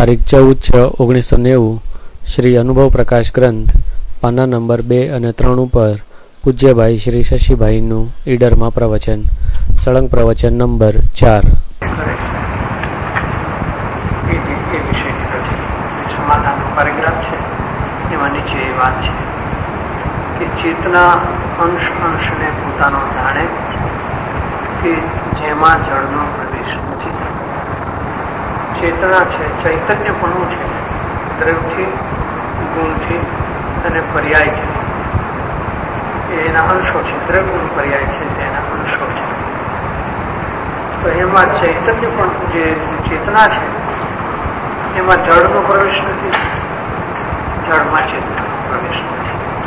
તારીખ 14/6/1990 શ્રી અનુભવ પ્રકાશ ગ્રંથ પાના નંબર 2 અને 3 ઉપર પૂજ્યભાઈ શ્રી શશીભાઈનું ઈડરમાં પ્રવચન, સળંગ પ્રવચન નંબર 4. ચેતના અંશ અંશને પોતાનો જાણે કે જેમાં જળનો પ્રવેશ નથી. ચેતના છે, ચૈતન્યપણું છે, દ્રવ્યથી, ગુણથી અને પર્યાયથી એના અંશો છે. દ્રવ્ય પર્યાય છે તેના અંશો છે. તો એમાં ચૈતન્ય પણ જે ચેતના છે એમાં જળનો પ્રવેશ નથી, જળમાં ચેતનાનો પ્રવેશ નથી.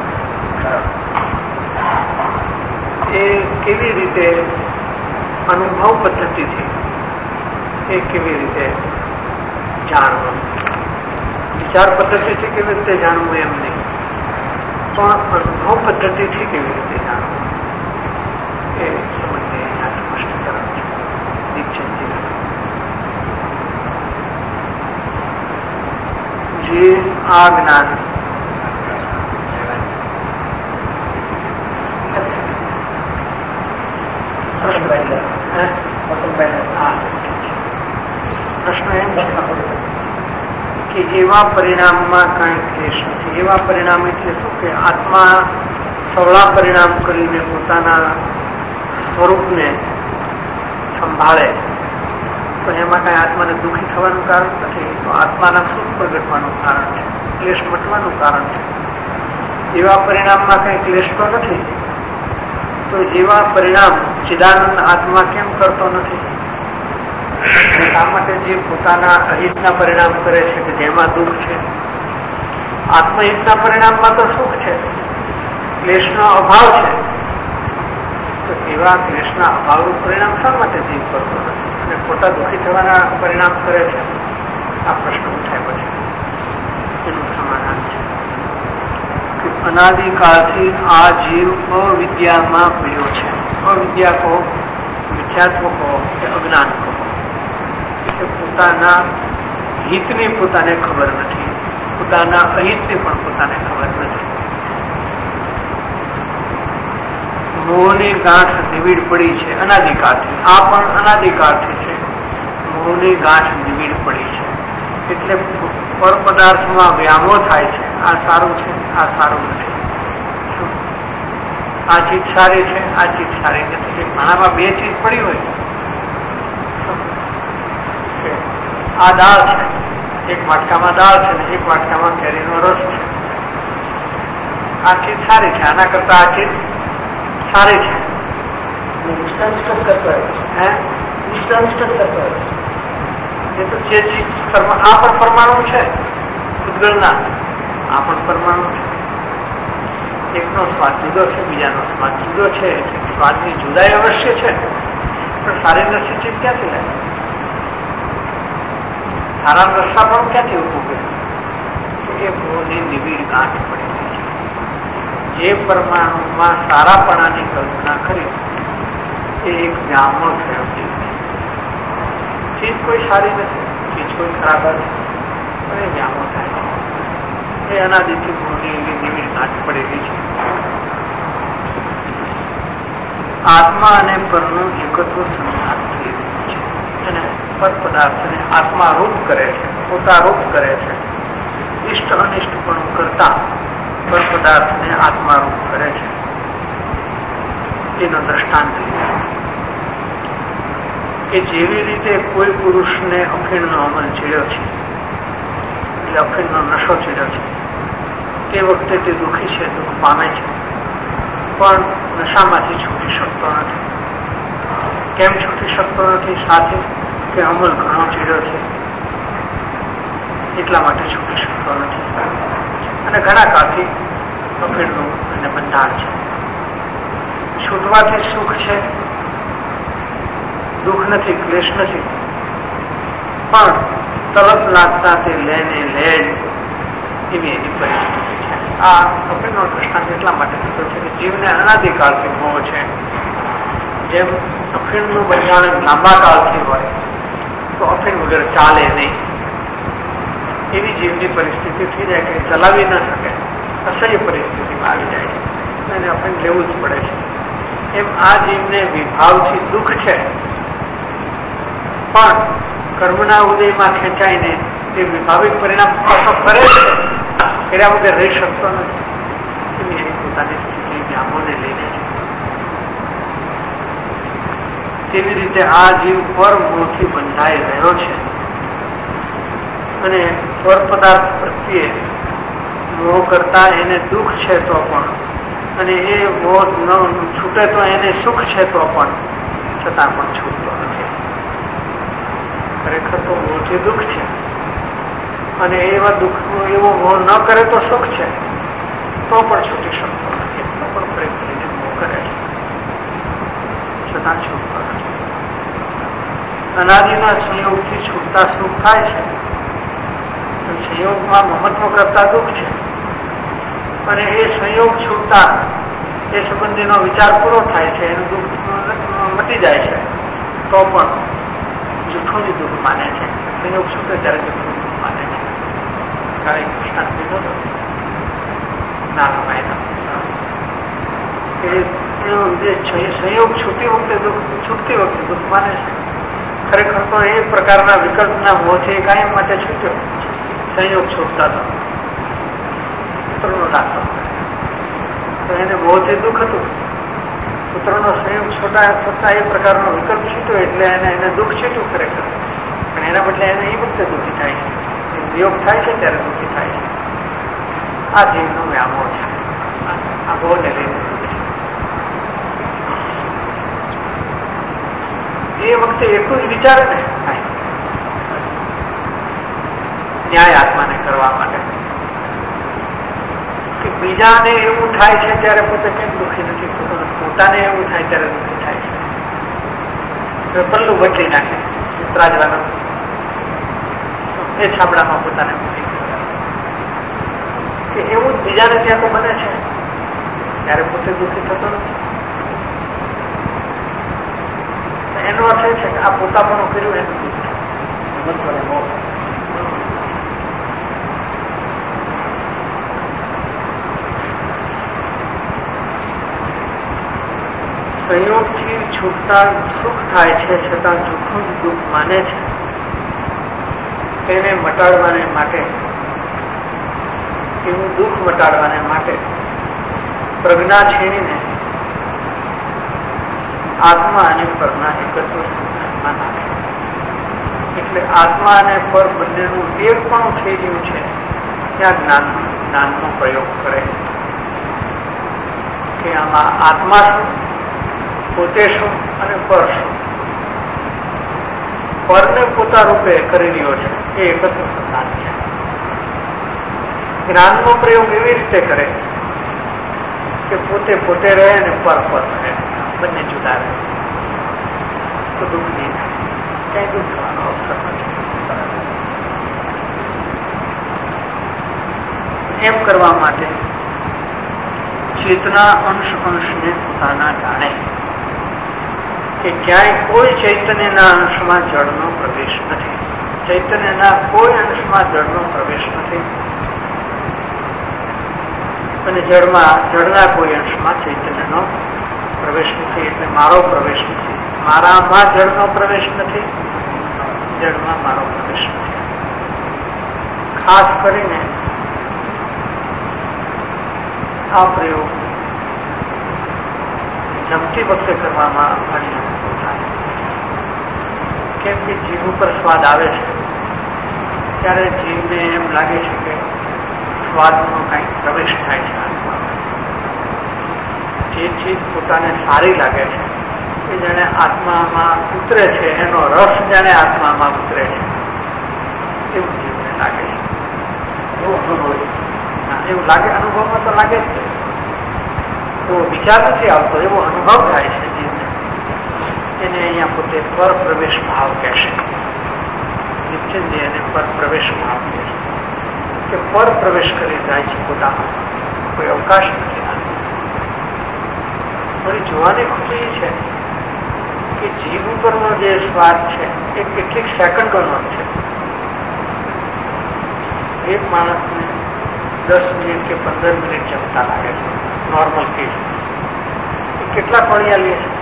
એ કેવી રીતે અનુભવ પદ્ધતિથી એ કેવી રીતે જાણવું, વિચાર પદ્ધતિથી કેવી રીતે જાણવું એમ નહીં, પણ અનુભવ પદ્ધતિથી કેવી રીતે જાણવું એ સમજને અહીંયા સ્પષ્ટીકરણ છે દીપચંદજી. જે આ જ્ઞાન પ્રશ્ન એમ કે એવા પરિણામમાં કઈ ક્લેશ નથી. એવા પરિણામ એટલે શું કે આત્મા સવળા પરિણામ કરીને પોતાના સ્વરૂપને સંભાળે તો એમાં કઈ આત્માને દુઃખી થવાનું કારણ નથી. તો આત્માના સુખ પ્રગટવાનું કારણ છે, ક્લેશ મટવાનું કારણ છે. એવા પરિણામમાં કઈ ક્લેશ તો નથી. તો એવા પરિણામ ચિદાનંદ આત્મા કેમ કરતો નથી? શા માટે જે પોતાના અહિતના પરિણામ કરે છે કે જેમાં દુઃખ છે? આત્મહિતના પરિણામમાં તો સુખ છે, ક્લેશનો અભાવ છે. તો એવા ક્લેશના અભાવનું પરિણામ શા માટે જીવ કરતો નથી અને ખોટા દુઃખી થવાના પરિણામ કરે છે? આ પ્રશ્ન ઉઠાય પછી એનું સમાધાન છે કે અનાદિકાળથી આ જીવ અવિદ્યામાં પડ્યો છે. અવિદ્યા કહો, મિથ્યાત્વ કહો કે અજ્ઞાન કહો, એટલે પોતાના હિતની પોતાને ખબર નથી, પોતાના અહિતની પણ પોતાને ખબર નથી. મોહની ગાંઠ નિવિડ પડી છે અનાદિકાળથી. આ પણ અનાદિકાળથી છે. મોહની ગાંઠ નિવિડ પડી છે એટલે પર પદાર્થમાં વ્યામો થાય છે. આ સારું છે, આ સારું નથી. આ ચીજ સારી છે, આ ચીજ સારી નથી. ઘણામાં બે ચીજ પડી હોય, આ દાળ છે, એક વાટકામાં દાળ છે ને એક વાટકામાં કેરીનો રસ છે. આ ચીજ સારી છે, આના કરતા આ ચીજ સારી છે. એ તો જે ચીજ આ પણ પરમાણુ છે ભૂતગળના, આ પણ પરમાણુ છે. એકનો સ્વાદ જુદો છે, બીજાનો સ્વાદ જુદો છે. સ્વાદની જુદાઈ અવશ્ય છે, પણ સારી નરસી ચીજ ક્યાંથી લાગે? સારા નરસા પણ ક્યાંથી ઉભું કર્યું? એ મોહની નિવિડ ગાંઠ પડેલી છે. જે પરમાણુમાં સારાપણાની કલ્પના કરી એ એક વ્યામો થયો. ચીજ કોઈ સારી નથી, ચીજ કોઈ ખરાબ નથી, પણ એ વ્યામો થાય છે. એ અનાદિથી મોહની નિવિડ ગાંઠ પડેલી છે. આત્મા અને પરનું એકત્વ સંઘાત થઈ રહ્યું છે અને પર પદાર્થને આત્મા રૂપ કરે છે, પોતા રૂપ કરે છે. ઇષ્ટ અનિષ્ટ પણ કરતા પર પદાર્થને આત્મા રૂપ કરે છે. એનો દ્રષ્ટાંત કે જેવી રીતે કોઈ પુરુષને અફીણનો અમલ ચડ્યો છે, એટલે અફીણનો નશો ચડ્યો છે, તે વખતે તે દુઃખી છે, દુઃખ પામે છે, પણ નશામાંથી છૂટી શકતો નથી. કેમ છૂટી શકતો નથી? સાથે કે અમલ ઘણો ચડ્યો છે એટલા માટે છૂટી શકતો નથી. અને ઘણા કાળથી અફીણનું એને બંધાણ છે. છૂટવાથી સુખ છે, દુઃખ નથી, ક્લેશ નથી, પણ તરત લાગતા તે લેને લે એવી એની પરિસ્થિતિ છે. આ અફીણનો દ્રષ્ટાંત એટલા માટે થતો છે કે જીવને અનાદિકાળથી મોહ છે. જેમ અફીણનું બંધારણ લાંબા કાળથી હોય તો અફીણ વગર ચાલે નહીં. એવી જીવની પરિસ્થિતિ થઈ જાય કે ચલાવી ન શકે, અસહ્ય પરિસ્થિતિમાં આવી જાય છે, એને આપણે લેવું જ પડે છે. એમ આ જીવને વિભાવથી દુઃખ છે, પણ કર્મના ઉદયમાં ખેંચાઈને એ વિભાવિક પરિણામ પાછો કરે છે, કર્યા વગર રહી શકતો નથી. એવી એની પોતાની સ્થિતિ વ્યામોને લઈને છે. તેવી રીતે આ જીવ પર મોહથી બંધાઈ રહ્યો છે અને પર પદાર્થ પ્રત્યે મોહ કરતા એને દુઃખ છે તો પણ, અને એ મોહ ન છૂટે તો એને સુખ છે તો પણ, છતાં પણ છૂટતો નથી. ખરેખર તો મોહથી દુઃખ છે, અને એવા દુઃખનો એવો મોહ ન કરે તો સુખ છે, તો પણ છૂટી શકતો નથી. તો પણ પ્રેમ કરીને મોહ કરે છે, છતાં છૂટતો નથી. અનાદિના સંયોગથી છૂટતા સુખ થાય છે, સંયોગમાં મહત્વ કરતા દુઃખ છે, અને એ સંયોગ છૂટતા એ સંબંધીનો વિચાર પૂરો થાય છે, એનું દુઃખ મટી જાય છે, તો પણ જૂઠું જ દુઃખ માને છે. સંયોગ છૂટે ત્યારે જૂઠું દુઃખ માને છે. કાલે કૃષ્ણ કીધો હતો નાના સંયોગ છૂટતી વખતે દુઃખ માને છે. ખરેખર તો એ પ્રકારના વિકલ્પના મોહથી કાયમ માટે છૂટ્યો. સંયોગ છૂટતા હતો, પુત્રનો દાખલો તો એને મોહથી દુઃખ હતું. પુત્રનો સંયોગ છૂટતા એ પ્રકારનો વિકલ્પ છૂટ્યો એટલે એને દુઃખ છૂટ્યું ખરેખર. પણ એના બદલે એને એ વખતે દુઃખી થાય છે, વિયોગ થાય છે ત્યારે દુઃખી થાય છે. આ જીવનો વ્યામોહ છે, આ મોહને લઈને દુઃખ છે. એ વખતે એટલું જ વિચારે ને ન્યાય આત્માને કરવા માટે કે બીજાને એવું થાય છે ત્યારે પોતે કેમ દુઃખી નથી થતો, પોતાને એવું થાય ત્યારે દુઃખી થાય છે. પલ્લું બદલી નાખે ત્રાજવાનો એ છાપડામાં પોતાને મૂકી કે એવું જ બીજાને ત્યાં તો બને છે, ત્યારે પોતે દુઃખી થતો નથી. એનો અર્થ એ છે કે આ પોતાપણું કર્યું એનું દુઃખ છે. સંયોગથી છૂટતા સુખ થાય છે, છતાં જૂઠું દુઃખ માને છે. તેને મટાડવાને માટે, એવું દુઃખ મટાડવાને માટે પ્રજ્ઞા છીણીને આત્મા અને પરના એકત્વ સંધાનમાં નાખે. એટલે આત્મા અને પર બંનેનું એક પણ થઈ ગયું છે ત્યાં જ્ઞાનનો પ્રયોગ કરે કે આમાં આત્મા શું, પોતે શું અને પર શું. પરને પોતા રૂપે કરી રહ્યો છે એ એકત્વ સંધાન છે. જ્ઞાનનો પ્રયોગ એવી રીતે કરે કે પોતે રહે અને પર રહે, બંને જુદા રહે, તો દુઃખ નહીં થાય, ક્યાંય દુઃખ થવાનો અવસર નથી. એમ કરવા માટે ચેતના અંશને પોતાના જાણે કે ક્યાંય કોઈ ચૈતન્યના અંશમાં જળનો પ્રવેશ નથી. ચૈતન્યના કોઈ અંશમાં જળનો પ્રવેશ નથી, અને જળના કોઈ અંશમાં ચૈતન્યનો પ્રવેશ નથી. એટલે મારો પ્રવેશ નથી, મારામાં જળનો પ્રવેશ નથી, જળમાં મારો પ્રવેશ નથી. ખાસ કરીને આ પ્રયોગ જમતી વખતે કરવામાં ઘણી અનુકૂળતા છે. કેમ કે જીભ ઉપર સ્વાદ આવે છે ત્યારે જીભને એમ લાગે છે કે સ્વાદનો કંઈક પ્રવેશ થાય છે આત્મામાં. જે ચીજ પોતાને સારી લાગે છે એ જાણે આત્મામાં ઉતરે છે, એનો રસ જાણે આત્મામાં ઉતરે છે એવું જીવને લાગે છે. એવું લાગે, અનુભવમાં તો લાગે જ છે. એવો વિચાર નથી આવતો, એવો અનુભવ થાય છે જીવને. એને અહીંયા પોતે પર પ્રવેશ ભાવ કહેશે. નિશ્ચિંતજી એને પર પ્રવેશ ભાવ કહે છે કે પર પ્રવેશ કરી જાય છે પોતાનો, કોઈ અવકાશ નથી. મારી જોવાની ખુશી છે કે જીભ ઉપરનો જે સ્વાદ છે એ કેટલીક સેકન્ડોનો છે. એક માણસને 10 મિનિટ કે 15 મિનિટ જમતા લાગે છે નોર્મલ કેસ. કેટલા કોળિયા લે છે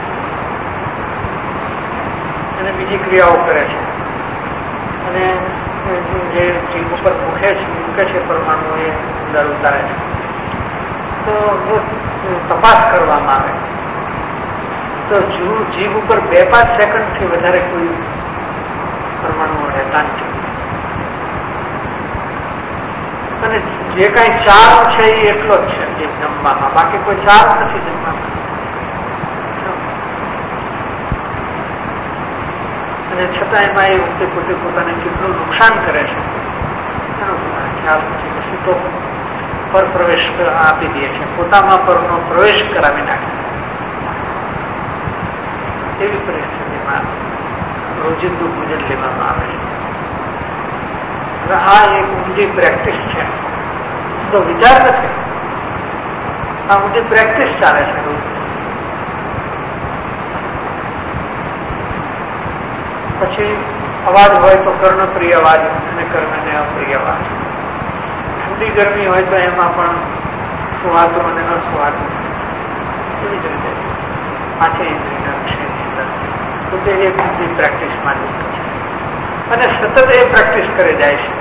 અને બીજી ક્રિયાઓ કરે છે અને જે જીભ ઉપર મૂકે છે પરમાણુ એ અંદર ઉતારે છે. તો જો તપાસ કરવામાં આવે તો જીભ ઉપર 2-5 સેકન્ડથી વધારે કોઈ પરમાણુઓ રહેતા નથી. અને જે કાંઈ ચાર છે એ એટલો જ છે જે જમવામાં, બાકી કોઈ ચાર નથી જમવામાં. અને છતાં એમાં એ વખતે પોતે પોતાને કેટલું નુકસાન કરે છે એનો ખ્યાલ નથી. પછી તો પર પ્રવેશ આપી દે છે, પોતામાં પરનો પ્રવેશ કરાવી નાખે છે. એવી પરિસ્થિતિમાં રોજિંદુ ભોજન લેવામાં આવે છે. આ એક ઊંધી પ્રેક્ટિસ છે, તો વિચાર નથી. આ ઊંધી પ્રેક્ટિસ ચાલે છે રોજ. પછી અવાજ હોય તો કર્ણપ્રિય અવાજ અને કર્ણને અપ્રિય અવાજ. ઠંડી ગરમી હોય તો એમાં પણ સુહાતું અને અસુહાતું. એવી જ રીતે પાછી ઇન્દ્રિયના વિષયની અંદર તો તે એક ઊંધી પ્રેક્ટિસમાં લીધું છે અને સતત એ પ્રેક્ટિસ કરે જાય છે.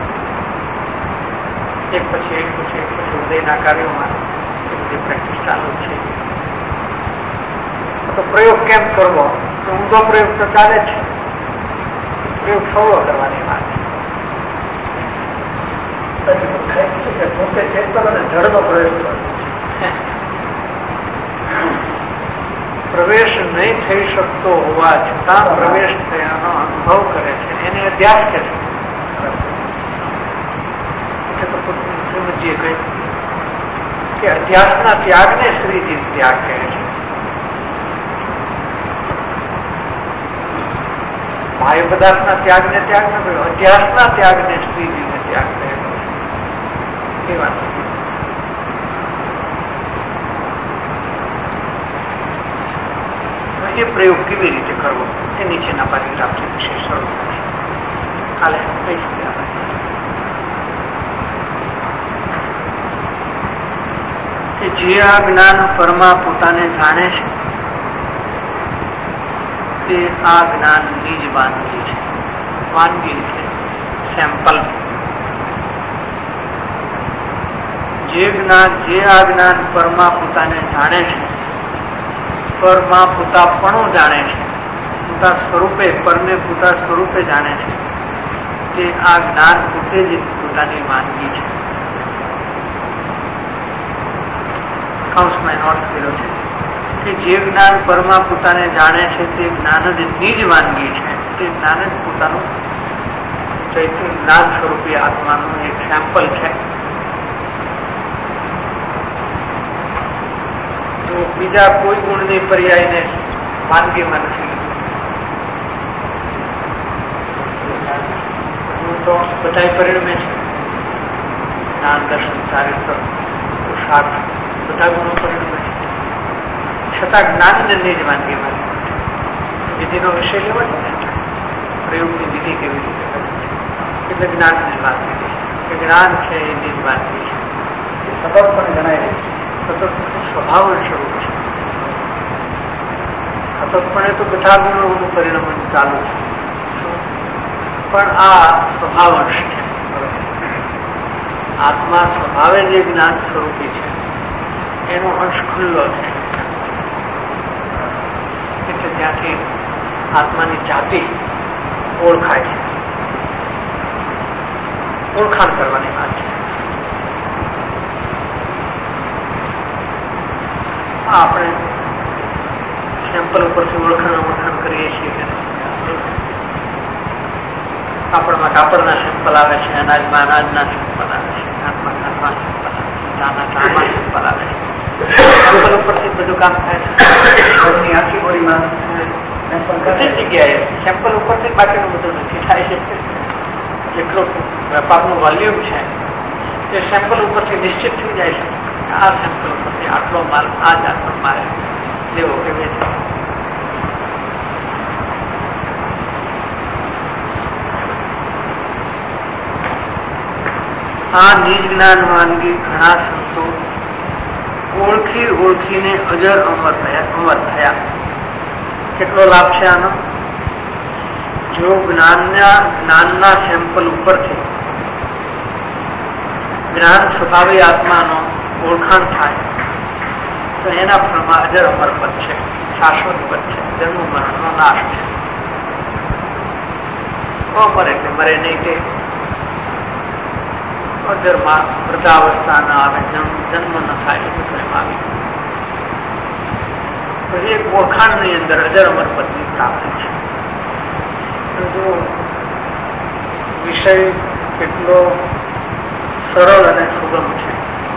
એક પછી ઉદયના કાર્યોમાં એ બધી પ્રેક્ટિસ ચાલુ છે. તો પ્રયોગ કેમ કરવો? ઊંધો પ્રયોગ તો ચાલે છે, પ્રયોગ સવળો કરવાની વાત છે. પોતે ચેતન અને જળનો પ્રવેશ નહીં થઈ શકતો હોવા છતાં પ્રવેશ થયાનો અનુભવ કરે છે, એને અધ્યાસ કહે છે. તો શ્રીમદજીએ કહ્યું કે અધ્યાસના ત્યાગને શ્રીજી ત્યાગ કહે છે. બાહ્ય પદાર્થના ત્યાગને ત્યાગ ન કહ્યો, અધ્યાસના ત્યાગને શ્રીજીને ત્યાગ કહેલો છે. એ વાત એ પ્રયોગ કેવી રીતે કરવો એ નીચેના પેરેગ્રાફથી વિશે શરૂ થાય છે. કાલે કઈ સુધી કે જે આ જ્ઞાન પરમાં પોતાને જાણે છે તે આ જ્ઞાનની જ વાનગી છે. વાનગી એટલે સેમ્પલ. જે આ જ્ઞાન પરમાં પોતાને જાણે છે, પરમાં પોતાપણું જાણે છે, પોતા સ્વરૂપે પરને પોતા સ્વરૂપે જાણે છે, તે આ જ્ઞાન પોતે જ પોતાની વાનગી છે. કૌંસમાં એનો અર્થ કર્યો છે કે જે જ્ઞાન પરમાં પોતાને જાણે છે તે જ્ઞાન જ નિજ વાનગી છે. તે જ્ઞાન જ પોતાનું ચૈતન્ય જ્ઞાન સ્વરૂપી આત્માનું એક સેમ્પલ છે. તો બીજા કોઈ ગુણની પર્યાયને વાનગીમાં નથી લીધું. હું તો બધા પરિણમે છે, જ્ઞાન, દર્શન, ચારિત્ર, પુરુષાર્થ બધા ગુણો પરિણમે છે. છતાં જ્ઞાનને નિજ વાનગીમાં લીધું છે. વિધિનો વિષય લેવો છે ને, પ્રયોગની વિધિ કેવી રીતે કરવી છે એટલે જ્ઞાનની વાત લીધી છે કે જ્ઞાન છે એ નિજ વાનગી છે. એ સતત પણ જણાય રહી છે. સતત સ્વભાવ સ્વરૂપ છે. સતતપણે તો બધા ગુણોનું પરિણમન ચાલુ છે, પણ આ સ્વભાવ અંશ છે. આત્મા સ્વભાવે જે જ્ઞાન સ્વરૂપી છે એનો અંશ ખુલ્લો છે. એટલે ત્યાંથી આત્માની જાતિ ઓળખાય છે. ઓળખાણ કરવાની વાત છે. આપણે સેમ્પલ ઉપરથી ઓળખાણ કરીએ છીએ. કાપડમાં કાપડના સેમ્પલ આવે છે, અનાજમાં અનાજના સેમ્પલ આવે છે, ખાંડમાં ખાંડમાં સેમ્પલ આવે છે, ચામાં ચામાં સેમ્પલ આવે છે. સેમ્પલ ઉપરથી બધું કામ થાય છે. આખી બોડીમાં બધી જગ્યાએ સેમ્પલ ઉપરથી બાકીનું બધું નક્કી થાય છે. જેટલું વેપારનું વોલ્યુમ છે એ સેમ્પલ ઉપરથી નિશ્ચિત થઈ જાય છે. આ સેમ્પલ ઉપરથી આટલો માલ આ જાતનો માલ લેવો કે વેચવો. આ નિજ જ્ઞાન માંગી ઘણા સંતો ઓળખી ઓળખીને અજર અમર થયા. કેટલો લાભ છે આનો? જો જ્ઞાનના સેમ્પલ ઉપરથી જ્ઞાન સ્વભાવી આત્માનો ઓળખાણ થાય તો એના ફળમાં અજર અમર પદ છે, શાશ્વત પદ છે, જન્મ મરણનો નાશ છે. અમર એટલે મરે નહીં તે અજરમાં વૃદ્ધાવસ્થા ન આવે, જન્મ ન થાય એવું પ્રેમ આવી. તો એક ઓળખાણની અંદર અજર અમર પદની પ્રાપ્તિ છે. જો વિષય કેટલો સરળ અને સુગમ છે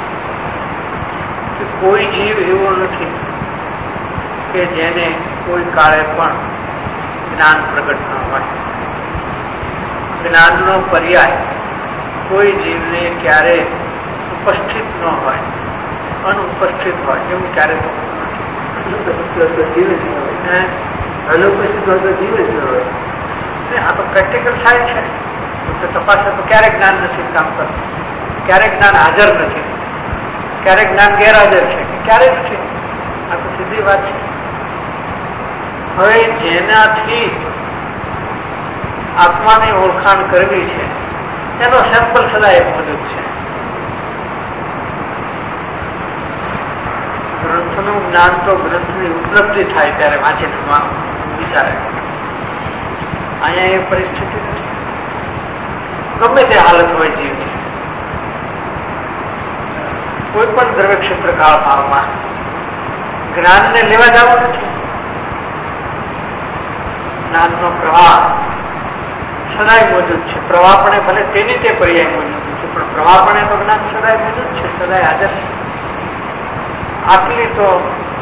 કે કોઈ જીવ એવો નથી કે જેને કોઈ કાળે પણ જ્ઞાન પ્રગટ ન હોય. જ્ઞાનનો પર્યાય કોઈ જીવને ક્યારે ઉપસ્થિત ન હોય, અનુપસ્થિત હોય એવું ક્યારે તો નથી. જીવ જ ન હોય, અનુપસ્થિત હોય તો જીવ જ ન હોય. આ તો પ્રેક્ટિકલ સાયન્સ છે. તપાસે તો ક્યારેક જ્ઞાન નથી કામ કરતું, ક્યારેક જ્ઞાન હાજર નથી, ક્યારેક જ્ઞાન ગેરહાજર છે, ક્યારેય નથી. આ તો સીધી વાત છે. હવે જેનાથી આત્માની ઓળખાણ કરવી છે એનો સેમ્પલ સદા એક મદદ છે. ગ્રંથનું જ્ઞાન તો ગ્રંથની ઉપલબ્ધિ થાય ત્યારે વાંચીને વિચારે. અહીંયા એ પરિસ્થિતિ નથી. ગમે તે હાલત હોય જીવની, કોઈ પણ દ્રવ્ય ક્ષેત્ર કાળ ભાવમાં જ્ઞાનને લેવા જવું નથી. જ્ઞાનનો પ્રવાહ સદાય મોજૂદ છે. પ્રવાહપણે ભલે તેની તે પર્યાય મોજૂદ છે, પણ પ્રવાહપણે તો જ્ઞાન સદાય મોજૂદ છે, સદાય હાજર છે. આટલી તો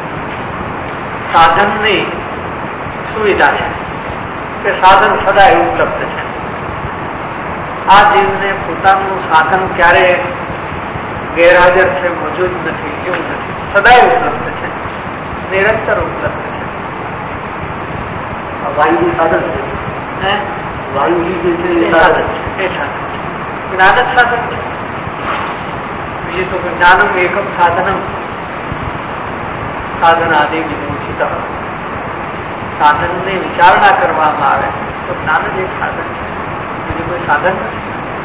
સાધનની સુવિધા છે કે સાધન સદાય ઉપલબ્ધ છે. આ જીવને પોતાનું સાધન ક્યારે ગેરહાજર છે, મોજૂદ નથી એવું નથી. સદાય ઉપલબ્ધ છે, નિરંતર ઉપલબ્ધ છે. વાનગી સાધન છે, વાનગી જે છે એ સાધન છે, એ સાધન છે. જ્ઞાન જ સાધન છે. બીજું તો જ્ઞાનમ એકમ સાધનમ સાધન આદિ વિમોચિત. સાધનની વિચારણા કરવામાં આવે તો જ્ઞાન જ એક સાધન છે, બીજું કોઈ સાધન નથી.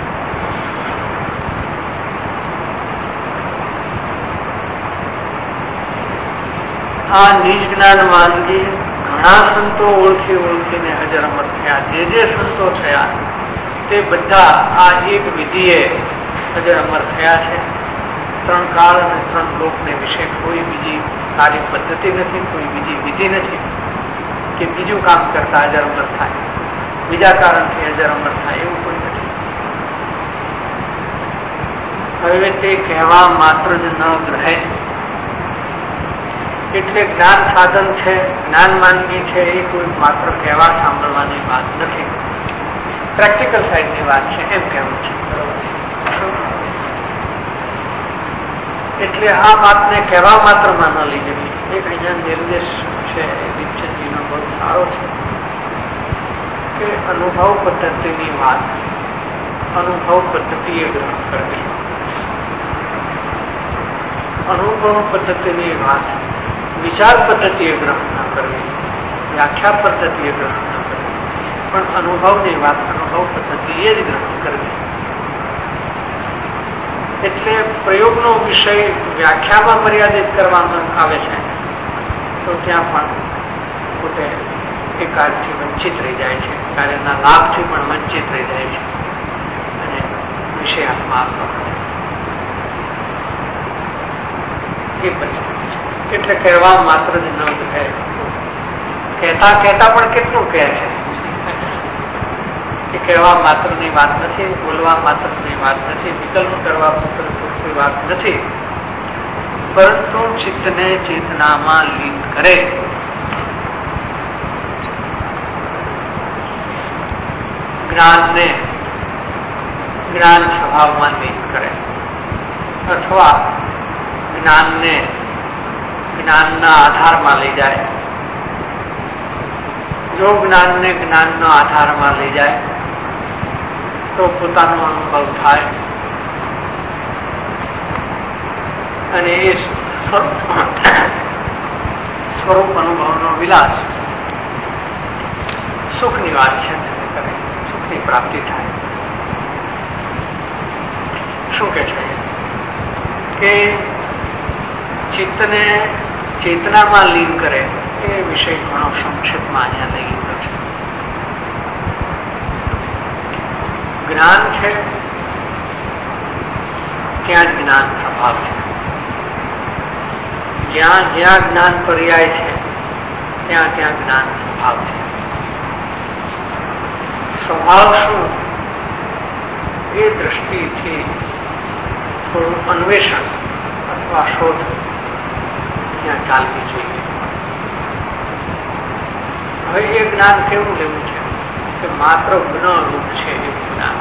આ નિજ જ્ઞાન માંગી ઘણા સંતો ઓળખી ઓળખીને અજર અમર થયા. જે સંતો થયા તે બધા આ એક વિધિએ અજર અમર થયા છે. ત્રણ કાળ અને ત્રણ લોકને વિશે કોઈ બીજી સારી પદ્ધતિ નથી, કોઈ બીજી વિધિ નથી કે બીજું કામ કરતા અજર અમર થાય, બીજા કારણથી અજર અમર થાય એવું કોઈ નથી. હવે તે કહેવા માત્ર જ ન ગ્રહે. એટલે જ્ઞાન સાધન છે, જ્ઞાન માંગી છે, એ કોઈ માત્ર કહેવા સાંભળવાની વાત નથી, પ્રેક્ટિકલ સાઈડની વાત છે એમ કહેવું છે. એટલે આ વાતને કહેવા માત્રમાં ન લઈ જવી. એક અહીંયા નિર્દેશ છે દીપચંદજીનો બહુ સારો છે કે અનુભવ પદ્ધતિની વાત અનુભવ પદ્ધતિએ ગ્રહણ કરવી. અનુભવ પદ્ધતિની વાત વિચાર પદ્ધતિએ ગ્રહણ ન કરવી, વ્યાખ્યા પદ્ધતિએ ગ્રહણ ન કરવી, પણ અનુભવની વાત અનુભવ પદ્ધતિએ જ ગ્રહણ કરવી. એટલે પ્રયોગનો વિષય વ્યાખ્યામાં મર્યાદિત કરવામાં આવે છે તો ત્યાં પણ પોતે એ કાર્યથી વંચિત રહી જાય છે, કાર્યના લાભથી પણ વંચિત રહી જાય છે અને વિષય હાથમાં આપતો નથી. એ પરિસ્થિતિ છે. એટલે કહેવા માત્ર જ ન કહે, કહેતા કહેતા પણ કેટલું કહે છે કે કહેવા માત્રની વાત નથી, બોલવા માત્રની વાત નથી, વિકલ્પ કરવા માત્રની વાત નથી, પરંતુ ચિત્તને ચેતનામાં લીન કરે. જ્ઞાનને જ્ઞાન સ્વભાવમાં લીન કરે અથવા જ્ઞાનને જ્ઞાનના આધારમાં લઈ જાય. જો જ્ઞાનને જ્ઞાનના આધારમાં લઈ જાય તો પોતાનો અનુભવ થાય અને એ સ્વરૂપ અનુભવનો વિલાસ સુખ નિવાસ છે, સુખની પ્રાપ્તિ થાય. શું કે છે કે ચિત્તને ચેતનામાં લીન કરે એ વિષય ઘણો સંક્ષિપ્તમાં અહીંયા લઈ લીધો છે. જ્ઞાન છે ત્યાં જ જ્ઞાન સ્વભાવ છે. જ્યાં જ્યાં જ્ઞાન પર્યાય છે ત્યાં ત્યાં જ્ઞાન સ્વભાવ છે. સ્વભાવ શું એ દ્રષ્ટિથી થોડું અન્વેષણ અથવા શોધ ત્યાં ચાલવી જોઈએ. હવે એ જ્ઞાન કેવું લેવું છે કે માત્ર જ્ઞ રૂપ છે એ જ્ઞાન,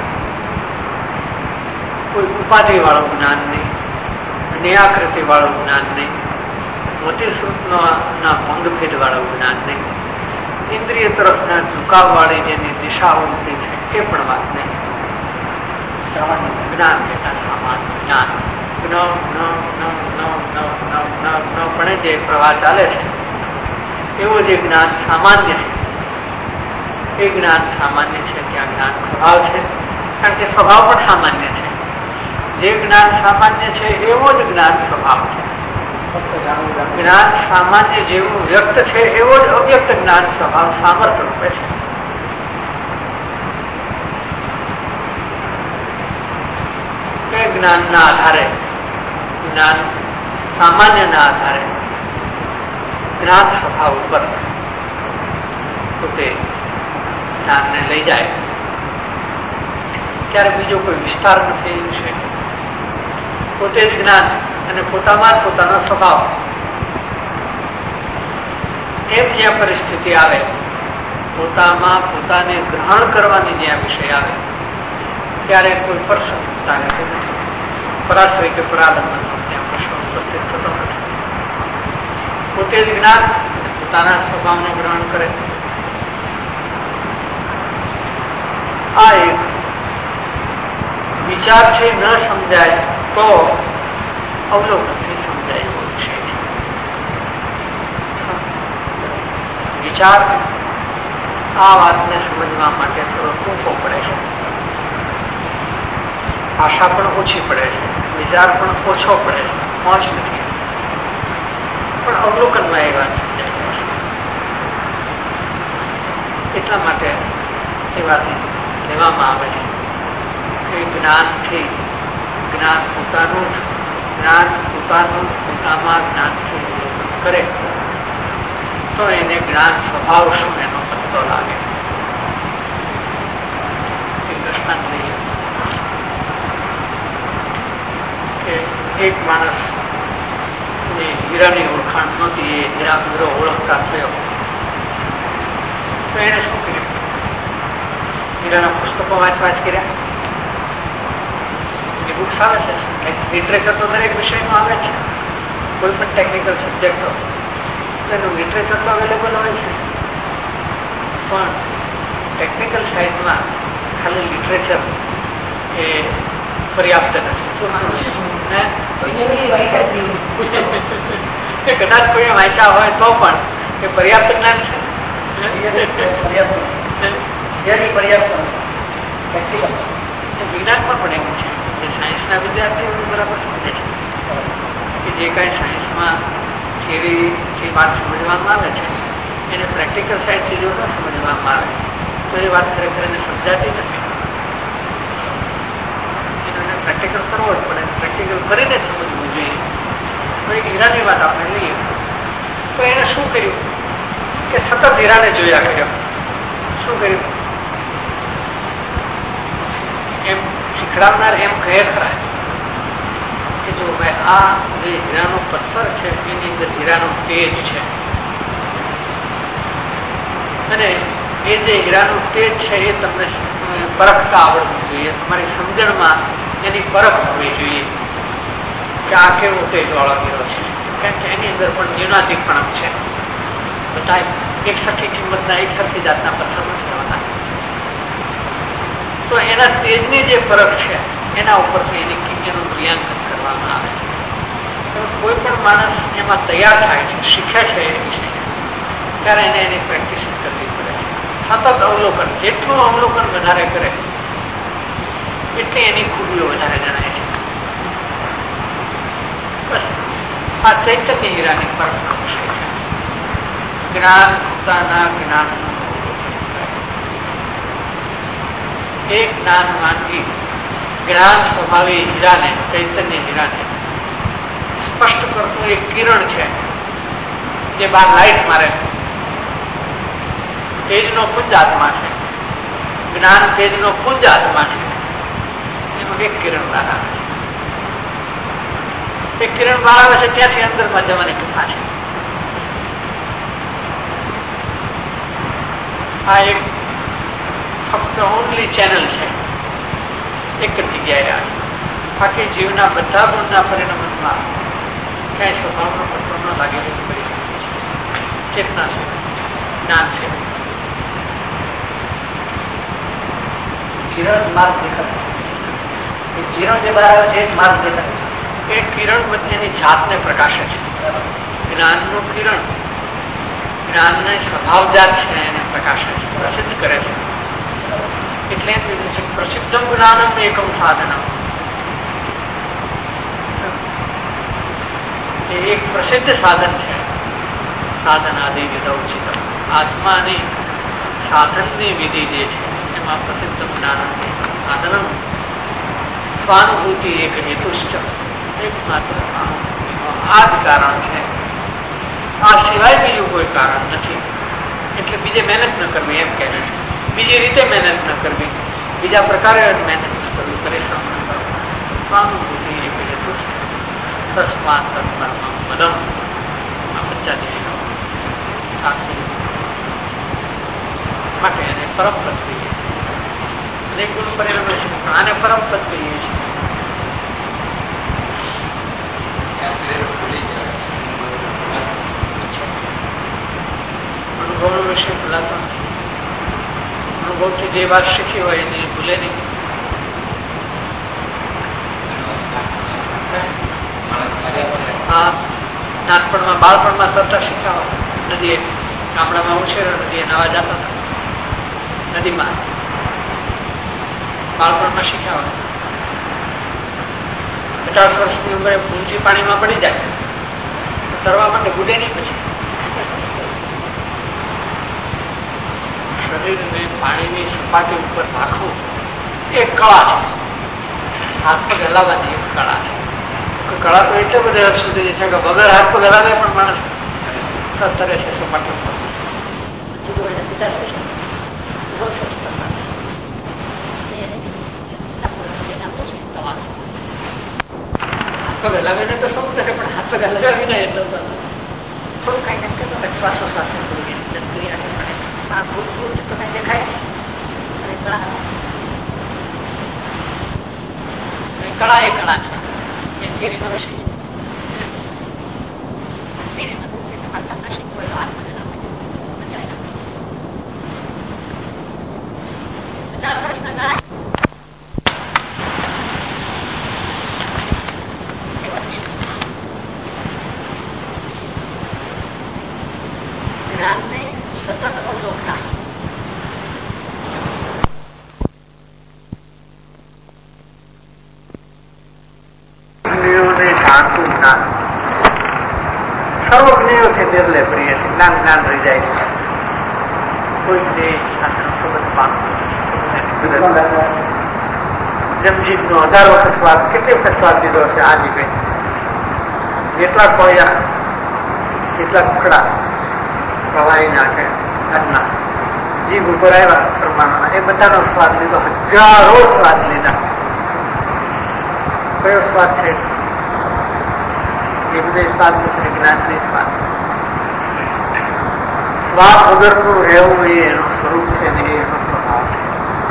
કોઈ ઉપાધિ વાળું જ્ઞાન નહીં, નિયાકૃતિ વાળું જ્ઞાન નહીં, મતિશ્રુતના ભંગભેદ વાળું જ્ઞાન નહીં, ઇન્દ્રિય તરફના ઝુકાવ વાળી જેની દિશા ઉલટી છે એ પણ વાત નહીં. જ્ઞાન કહેતા સામાન્ય જ્ઞાન પણ જે પ્રવાહ ચાલે છે એવો જે જ્ઞાન સામાન્ય છે એ જ્ઞાન સામાન્ય છે ત્યાં જ્ઞાન સ્વભાવ છે. કારણ કે સ્વભાવ પણ સામાન્ય છે. જે જ્ઞાન સામાન્ય છે એવો જ જ્ઞાન સ્વભાવ છે. જ્ઞાન સામાન્ય જેવું વ્યક્ત છે એવો જ અવ્યક્ત જ્ઞાન સ્વભાવ સામર્થ્ય રૂપે છે. એ જ્ઞાનના આધારે, જ્ઞાન સામાન્યના આધારે જ્ઞાન સ્વભાવ ઉપર પોતે જ્ઞાનને લઈ જાય ત્યારે બીજો કોઈ વિસ્તાર નથી એ છે. પોતે જ જ્ઞાન અને પોતામાં જ પોતાનો સ્વભાવ. એમ જ્યાં પરિસ્થિતિ આવે, પોતામાં પોતાને ગ્રહણ કરવાની જ્યાં વિષય આવે ત્યારે કોઈ પ્રસન્નતા રહેતી નથી. પરાશ્રય કે પરાલંબનનો ત્યાં પ્રશ્ન ઉપસ્થિત થતો નથી. પોતે જ જ્ઞાન પોતાના સ્વભાવને ગ્રહણ કરે. આ એક વિચાર છે ન સમજાય તો અવલોકનથી સમજાય એવો વિષય છે. વિચાર આ વાતને સમજવા માટે થોડો ટૂંકો પડે છે. ભાષા પણ ઓછી પડે છે, વિચાર પણ ઓછો પડે છે, પહોંચ નથી. પણ અવલોકનમાં એ વાત સમજાય છે. એટલા માટે એ વાત લેવામાં આવે છે કે જ્ઞાનથી જ્ઞાન પોતાનું જ જ્ઞાન પોતાનું પોતામાં જ્ઞાનથી અવલોકન કરે તો એને જ્ઞાન સ્વભાવ શું એનો પત્તો લાગે. એક દ્રષ્ટાંત લઈએ કે એક માણસ હીરાની ઓળખાણ નહોતી, એ હીરો ઓળખતા થયો તો એને શું કર્યું? હીરાના પુસ્તકો વાંચ કર્યા. એ બુક્સ આવે છે. લિટરેચર તો દરેક વિષયમાં આવે છે. કોઈ પણ ટેકનિકલ સબ્જેક્ટ હોય તો એનું લિટરેચર તો અવેલેબલ હોય છે. પણ ટેકનિકલ સાઇડમાં ખાલી લિટરેચર એ પર્યાપ્ત નથી. કદાચ કોઈ વાંચ્યા હોય તો પણ એ પર્યાપ્ત જ્ઞાન છે. વિજ્ઞાનમાં પણ એવું છે કે સાયન્સના વિદ્યાર્થીઓ બરાબર સમજે છે કે જે કાંઈ સાયન્સમાં થિયરી જે વાત સમજવામાં આવે છે એને પ્રેક્ટિકલ સાઇડથી જો ન સમજવામાં આવે તો એ વાત ખરેખર એને સમજાતી નથી. એને પ્રેક્ટિકલ કરવો જ પડે. પ્રેક્ટિકલ કરીને સમજવું જોઈએ. તો એક હીરાની વાત આપણે લઈએ તો એને શું કર્યું કે સતત હીરાને જોયા કર્યો. શું કર્યું? એમ શીખડાવનાર એમ કહે ખરા કે જો ભાઈ આ જે હીરાનો પથ્થર છે એની અંદર હીરાનો તેજ છે અને એ જે હીરાનું તેજ છે એ તમને પરખતા આવડવું જોઈએ. તમારી સમજણમાં એની પરખ હોવી જોઈએ કે આ કેવો તેજવાળો હીરો છે. કારણ કે એની અંદર પણ ન્યૂનાધિકપણક છે. બધા એક સરખી કિંમતના એક સરખી જાતના પથ્થર નથી હોતા. તો એના તેજની જે પરખ છે એના ઉપરથી એનું મૂલ્યાંકન કરવામાં આવે છે. કોઈ પણ માણસ એમાં તૈયાર થાય છે, શીખે છે એ વિષય, ત્યારે એને એની પ્રેક્ટિસ કરવી પડે છે. સતત અવલોકન, જેટલું અવલોકન વધારે કરે એટલી એની ખૂબીઓ વધારે જણાય છે. બસ આ ચૈતન્ય હીરાની પરખનો વિષય છે. જ્ઞાન પોતાના જ્ઞાન એક જ્ઞાન માંગી જ્ઞાન સ્વભાવી હીરાને, ચૈતન્ય હીરાને સ્પષ્ટ કરતું એક કિરણ છે જે બહાર લાઈટ મારે છે. તેજનો પુંજ આત્મા છે, જ્ઞાન તેજનો પુંજ આત્મા છે. એનું એક કિરણ બહાર આવે છે. એક કિરણ બહાર આવે છે ત્યાંથી અંદરમાં જવાની કૃપા છે. આ એક ફક્ત ઓનલી ચેનલ છે, એક જ જગ્યાએ આ છે. બાકી જીવના બધા ગુણના પરિણમનમાં ક્યાંય સ્વભાવનો પત્તો ન લાગેલો કરી શકે છે. ચેતના છે, જ્ઞાન છે. કિરણ માર્ગ દેખાતો, એ કિરણ જે બહાર આવે છે એ માર્ગ દેખાતો. એ કિરણ બંનેની જાતને પ્રકાશે છે. જ્ઞાનનું કિરણ જ્ઞાનને સ્વભાવજાત છે એને પ્રકાશે છે, પ્રસિદ્ધ કરે છે. એટલે એમ કીધું છે પ્રસિદ્ધમ જ્ઞાનમ એકમ સાધનમ. એ એક પ્રસિદ્ધ સાધન છે. સાધનાદિ વિધ ઉચિત. આત્માની સાધનની વિધિ જે છે એમાં પ્રસિદ્ધ જ્ઞાનમ સાધનમ. સ્વાનુભૂતિ એક હેતુશ્ચ, એકમાત્ર સ્વાનુભૂતિનો આ જ કારણ છે. આ સિવાય બીજું કોઈ કારણ નથી. એટલે બીજે મહેનત ન કરવી એમ કહે છે. બીજી રીતે મહેનત ન કરવી, બીજા પ્રકારે મહેનત ન કરવી, પરિશ્રમ ન કરવો. સ્વાનુભૂતિ એક હેતુશ્ચ તસ્માત તત્પરમ પદમ. આ બચ્ચા દેવીનો માટે એને પરમ પદ કહીએ છીએ. અનેક ગુણ પરિણમે છે પણ આને પરમ પદ કહીએ છીએ. અનુભવ વિશે ભૂલાતો નથી. અનુભવથી જે વાત શીખી હોય એને ભૂલે નહીં. હા, નાનપણમાં બાળપણમાં તરતા શીખ્યા હોય. નદીએ ગામડામાં ઉછેરો, નદીએ નાવા જતા હતા. નદીમાં બાળપણમાં શીખ્યા હોય. 50 વર્ષની ઉંમરે ભૂલથી પાણીમાં પડી જાય તરવા માટે ગુડે નહીં. પછી શરીરને પાણીની સપાટી ઉપર રાખવું એક કળા છે. હાથ પગ હલાવવાની એક કળા છે. કળા તો એટલે બધે હદ સુધી છે કે વગર હાથ પગ હલાવે પણ માણસ તરે છે સપાટી ઉપર. પગ હલાવીને તો સમજે પણ હાથ પગ હલાવી ના એટલે થોડું કઈ કેમ કરતો શ્વાસોશ્વાસ થોડી ક્રિયા છે. પણ આ ભૂલ ભૂલ તો કઈ દેખાય નહીં. કળા એ કળા છે. એ થિયરીનો વિષય છે. સર્વજ્ઞેયોથી નિર્લય પ્રિય છે. જ્ઞાન જ્ઞાન રહી જાય છે. કોઈ સાથેનો સંબંધ પામતો જમજીતનો 1000 વખત સ્વાદ, કેટલી વખત સ્વાદ લીધો છે આ જીભે. જેટલા કોળિયા, જેટલા કુકડા પ્રવાહી નાખે ઘરના જીભ ઉપર આવ્યા પ્રમાણમાં એ બધાનો સ્વાદ લીધો. હજારો સ્વાદ લીધા. કયો સ્વાદ છે? એ બધે સ્વાદ નથી, જ્ઞાનની સ્વાદ. સ્વાદ વગરનું રહેવું એ એનું સ્વરૂપ છે ને એનો સ્વભાવ છે.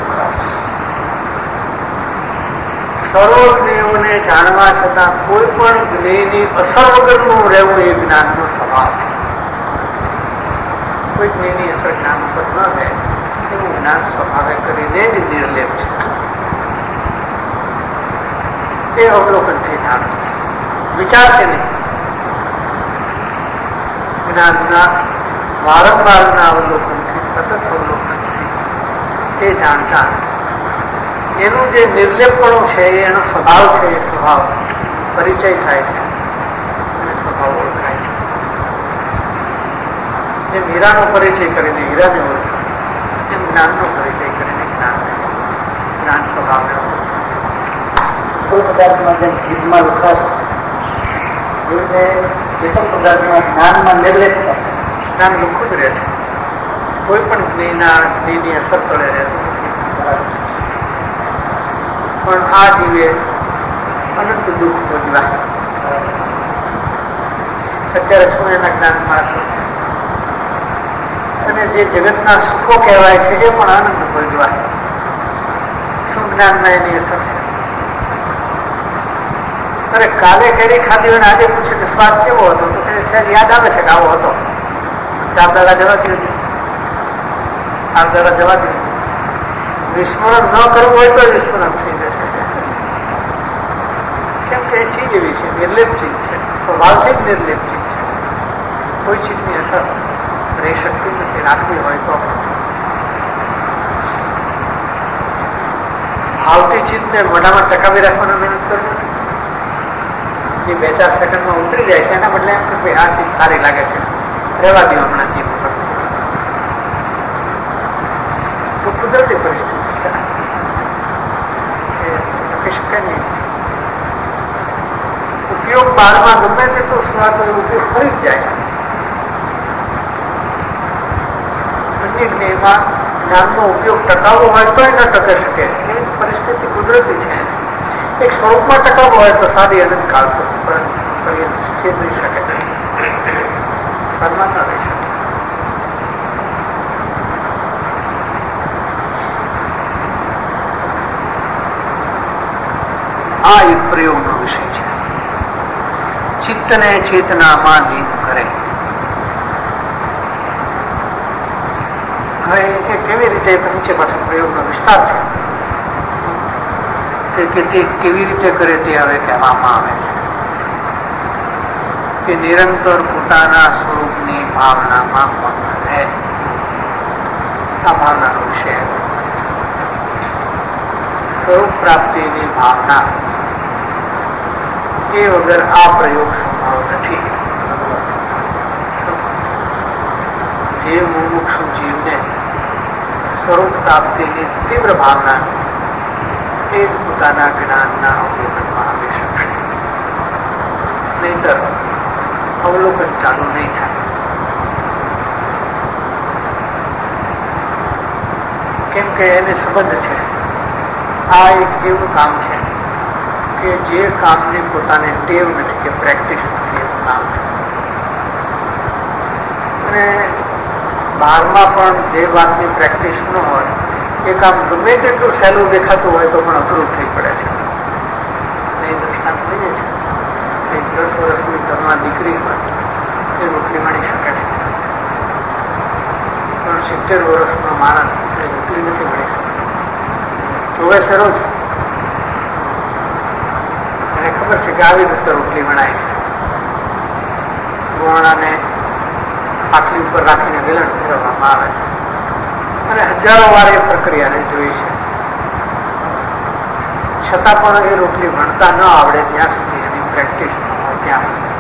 સર્વજ્ઞેયોને જાણવા છતાં કોઈ પણ જ્ઞેયની અસર વગરનું રહેવું એ જ્ઞાનનો સ્વભાવ છે. કોઈ જ્ઞેયની અસર જ્ઞાન ઉપર ન રહે એવું જ્ઞાન સ્વભાવે કરીને જ નિર્લેપ છે. એ અવલોકનથી જાણવું, વિચાર છે નહીં. જ્ઞાનના વારંવારના અવલોકનથી, સતત અવલોકનથી એ જાણતા એનું જે નિર્લેપણું છે એનો સ્વભાવ છે, એ સ્વભાવ પરિચય થાય છે અને સ્વભાવ ઓળખાય છે. જેમ હીરાનો પરિચય કરીને હીરાને ઓળખાય, એમ જ્ઞાનનો પરિચય કરીને જ્ઞાન સ્વભાવને ઓળખાય. કોઈ પદાર્થમાં જેમ જીભમાં લખાશ જે પણ પદાર્થમાં જ્ઞાનમાં નિર્લેપતા જ્ઞાન લુખું જ રહે છે. કોઈ પણ જ્ઞની અસર તળે રહેતું નથી. પણ આ જીવે અનંત દુઃખ ભોગવ્યા. અત્યારે શું એના જ્ઞાનમાં અસર છે, અને જે જગતના સુખો કહેવાય છે એ પણ આનંદ ભોગવ્યા. શું જ્ઞાનમાં એની અસર છે? અરે કાલે કેરી ખાધી હોય ને આજે પૂછે કે સ્વાદ કેવો હતો, તો સહેજ યાદ આવે છે કે આવો હતો. 4 દાડા જવા દઉં, 8 દાડા જવા દઉં. વિસ્મરણ ન કરવું હોય તો વિસ્મરણ થઈ જશે. કેમ કે એ ચીજ એવી છે, નિર્લેપ ચીજ છે, સ્વભાવથી જ નિર્લેપ ચીજ છે. કોઈ ચીજની અસર રહી શકતી નથી, રાખવી હોય તો. ભાવતી ચીજને મોઢામાં ટકાવી રાખવાનો મહેનત કરવી, જે 2-4 સેકન્ડમાં ઉતરી જાય છે, એના બદલે એમ કે આ ચીજ સારી લાગે છે, રહેવા દો હમણાં ચીજ ઉપર. તો કુદરતી પરિસ્થિતિ છે, એ શકે નહીં. ઉપયોગ બારમાં ગમે તેટલો સ્વાદ હોય, ઉપયોગ કરી જ જાય. અન્ય જ્ઞેયમાં જ્ઞાનનો ઉપયોગ ટકાવવો હોય તો ન ટકે શકે. એ પરિસ્થિતિ કુદરતી છે. એક સ્વરૂપમાં ટકાવવો હોય તો સારી અનંત કાળ છેતરી શકે, પદમાં ન રહી શકે. આ એક પ્રયોગનો વિષય છે. ચિત્તને ચેતનામાં લીન કરે. હવે એ કેવી રીતે નીચે પાછો પ્રયોગનો વિસ્તાર છે કે તે કેવી રીતે કરે તે હવે કહેવામાં આવે છે કે નિરંતર પોતાના સ્વરૂપની ભાવનામાં મગ્ન રહે. આ ભાવનાનો વિષય સ્વરૂપ પ્રાપ્તિની ભાવના એ વગર આ પ્રયોગ સંભવ નથી. જે મુમુક્ષુ જીવને સ્વરૂપ પ્રાપ્તિની તીવ્ર ભાવના એ જ પોતાના જ્ઞાનના અવલોકનમાં આવી શકશે. નહીતર અવલોકન ચાલુ નહીં થાય. કેમ કે એને સંબંધ છે. આ એક એવું કામ છે કે જે કામની પોતાને ટેવ નથી કે પ્રેક્ટિસ નથી, એવું કામ છે. અને બહારમાં પણ જે વાતની પ્રેક્ટિસ ન હોય એ કામ ગમે તેટલું સહેલું દેખાતું હોય તો પણ અઘરું થઈ પડે છે. એ દ્રષ્ટાંત લઈએ છે. એક 10 વર્ષની ઘરમાં દીકરી હોય એ રોટલી વણી શકે છે, પણ 70 વર્ષનો માણસ એ રોટલી નથી વણી શકતો. જોવે છે રોજ, એને ખબર છે કે આવી રીતે રોટલી વણાય છે. ગોવાણાને આટલી ઉપર રાખીને વેલણ ફેરવવામાં આવે છે અને હજારો વાર એ પ્રક્રિયાને જોઈ છે. છતાં પણ એ રોટલી વણતા ન આવડે ત્યાં સુધી એની પ્રેક્ટિસ ન હોય ત્યાં સુધી.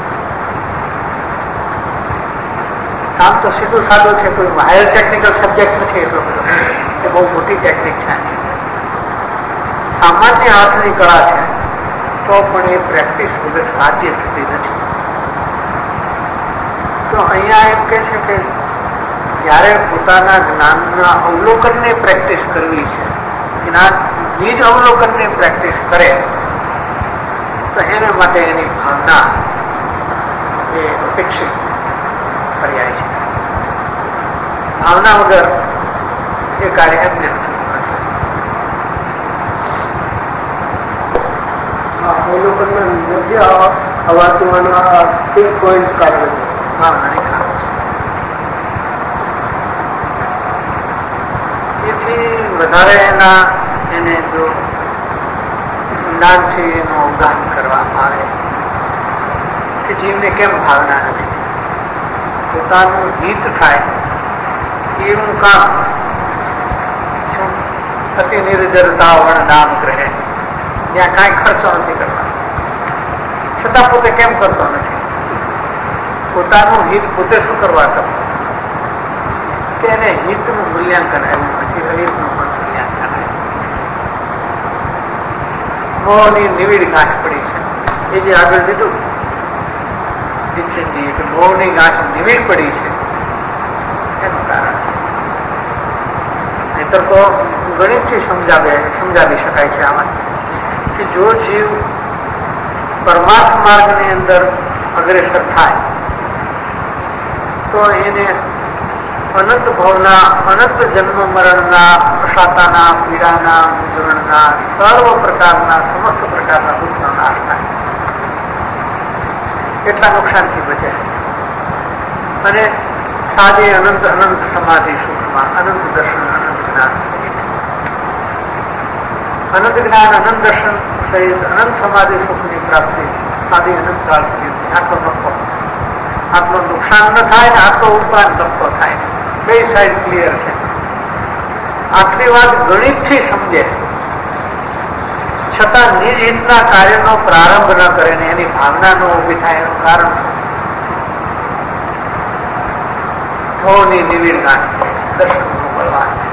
કામ તો સીધું સાદું છે, કોઈ હાયર ટેકનિકલ સબ્જેક્ટ નથી એટલો બધો, એ બહુ મોટી ટેકનિક છે. સામાન્ય હાથની કળા છે તો પણ એ પ્રેક્ટિસ વગર સાધ્ય થતી નથી. તો અહીંયા એમ કે છે કે જ્યારે પોતાના જ્ઞાનના અવલોકનની પ્રેક્ટિસ કરવી છે, નિજ અવલોકનની પ્રેક્ટિસ કરે તો એના માટે એની ભાવના એ અપેક્ષિત પર્યાય છે. ભાવના વગર એ કાર્ય એમને થતું નથી. અવલોકનમાં મધ્ય અવાતુમાનો પિન પોઈન્ટ કાર્ય છે. ભાવનાની કામ છે. એથી વધારે એને જો જ્ઞાનથી એનું અવગાહન કરવામાં આવે કે જીવને કેમ ભાવના નથી, પોતાનું હિત થાય એવું કામ શું અતિ નિર્જરતા વણ નામ ગ્રહે, ત્યાં કાંઈ ખર્ચો નથી કરવાનો, છતાં પોતે કેમ કરતો નથી? પોતાનું હિત પોતે શું કરવા કરતો કે એને હિતનું મૂલ્યાંકન આવ્યું નથી, અહિતનું પણ મૂલ્યાંકન આવ્યું. મોહની નિવિડ ગાંઠ પડી છે, એ જે આગળ દીધું દીક્ષિતજીએ કે મોહની ગાંઠ નિવિડ પડી છે એનું કારણ છે. નહીતર તો ગણિતથી સમજાવી શકાય છે આમાં કે જો જીવ પરમાર્થ માર્ગની અંદર અગ્રેસર થાય તો એને અનંત ભવના, અનંત જન્મ મરણના, અશાતાના, પીડાના, મૂંઝવણના, સર્વ પ્રકારના, સમસ્ત પ્રકારના દુઃખનો નાશ થાય, એટલા નુકસાનથી બચે. અને સાદી અનંત અનંત સમાધિ સુખમાં અનંત દર્શન, અનંત જ્ઞાન સહિત, અનંત જ્ઞાન, અનંત દર્શન સહિત અનંત સમાધિ સુખની પ્રાપ્તિ સાદી અનંત કાળ આટલો નફો, આટલો નુકસાન ન થાય ને આટલો ઉપરાંત નફો થાય, બે સાઈડ ક્લિયર છે. આટલી વાત ગણિતથી સમજે છતાં નિજ હિતના કાર્યનો પ્રારંભ ન કરે ને એની ભાવના ન ઉભી થાય એનું કારણ શું? મોહની નિવિડ ગાંઠ દર્શનનું બળવાન છે.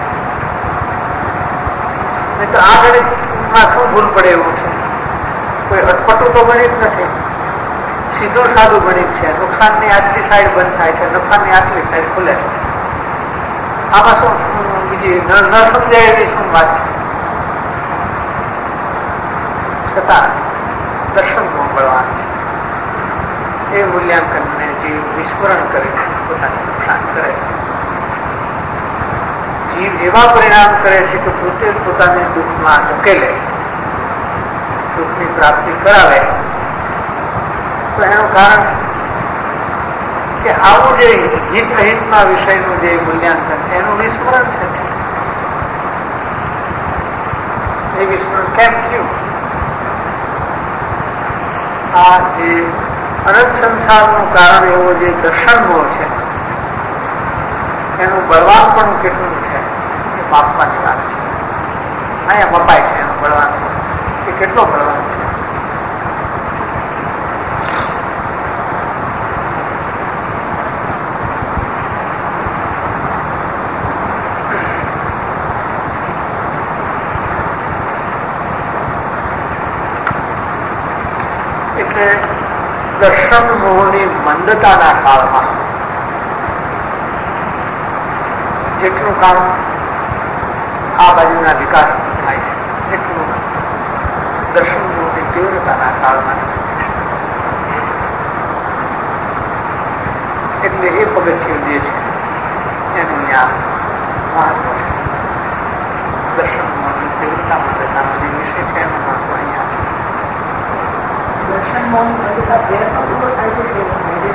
નહીં તો આ ગણિતમાં શું ભૂલ પડે એવું છે? કોઈ અટપટું તો ગણિત નથી, સીધું સાદું ગણિત છે. નુકસાનની આટલી સાઈડ બંધ થાય છે, નફાની આટલી સાઈડ ખુલે છે. આમાં શું બીજી ન સમજાય એવી શું વાત છે? છતાં દર્શનનું બળવાન છે. એ મૂલ્યાંકનને જીવ વિસ્મરણ કરીને પોતાને નુકસાન કરે છે. જીવ એવા પરિણામ કરે છે કે પોતે પોતાને દુઃખમાં ધકેલે, દુઃખની પ્રાપ્તિ કરાવે. તો એનું કારણ કે આવું જે હિત અહિતના વિષયનું જે મૂલ્યાંકન છે એનું વિસ્મરણ છે. એ વિસ્મરણ કેમ થયું? આ જે અનંત સંસારનું કારણ એવો જે દર્શન મોહ છે એનું બળવાન પણ કેટલું છે એ માપવાની વાત છે. અહીંયા મપાય છે એનું બળવાન, એ કેટલો બળવાન છે. એટલે દર્શન મોહની મંદતાના કાળમાં જેટલું કામ આ બાજુના વિકાસ થાય છે એટલું દર્શન મોહની તીવ્રતાના કાળમાં નથી થઈ શકતું. એટલે એ પગથિયું જે છે એનું ત્યાં મહત્વ છે. દર્શન મોહની તીવ્રતા મંદતાનો જે વિષય છે એનું મહત્વ અહીંયા છે. દર્શન મોહની મંદતા પ્રયત્ન પૂરો થાય છે કે સહેજે?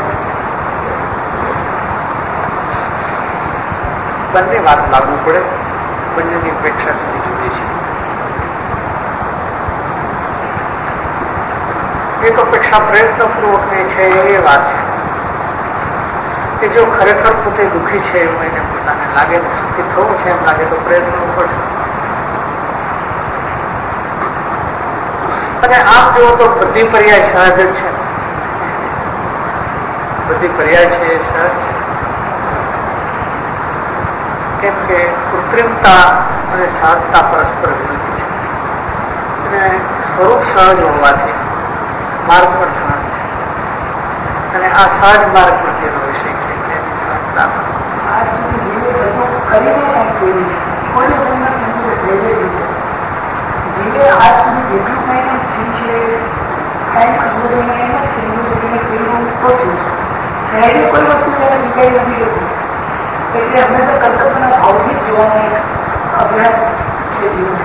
બંને વાત લાગુ પડે, બંનેની અપેક્ષા જુદી જુદી છે. એક અપેક્ષા પ્રયત્નપૂર્વકની છે એ વાત છે કે જો ખરેખર પોતે દુઃખી છે એવું એને પોતાને લાગે, સુખી થવું છે એમ લાગે તો પ્રયત્ન પડશે. અને આમ જુઓ તો બધી પર્યાય સહજ જ છે, બધી પર્યાય છે એ સહજ છે. કેમ કે કૃત્રિમતા અને સહજતા પરસ્પર વિરુદ્ધ છે. અને સ્વરૂપ સહજ હોવાથી માર્ગ પણ સહજ છે. અને આ સહજ માર્ગ પ્રત્યેનો વિષય છે એટલે એની સહજતા આજ સુધી જીવે બધું કરીને કોઈને સમજ સમજે સહેજે જીવે. જીવે આજ સુધી જેટલું કંઈ થયું છે કંઈક સમજીને સમજવું છે કે કેવું પહોંચ્યું છે. સહેજે કોઈ વસ્તુ એને શીખાઈ નથી જતું. એટલે હંમેશા કર્તવ્યના ભાવથી જ જોવાનો એક અભ્યાસ છે જીવન.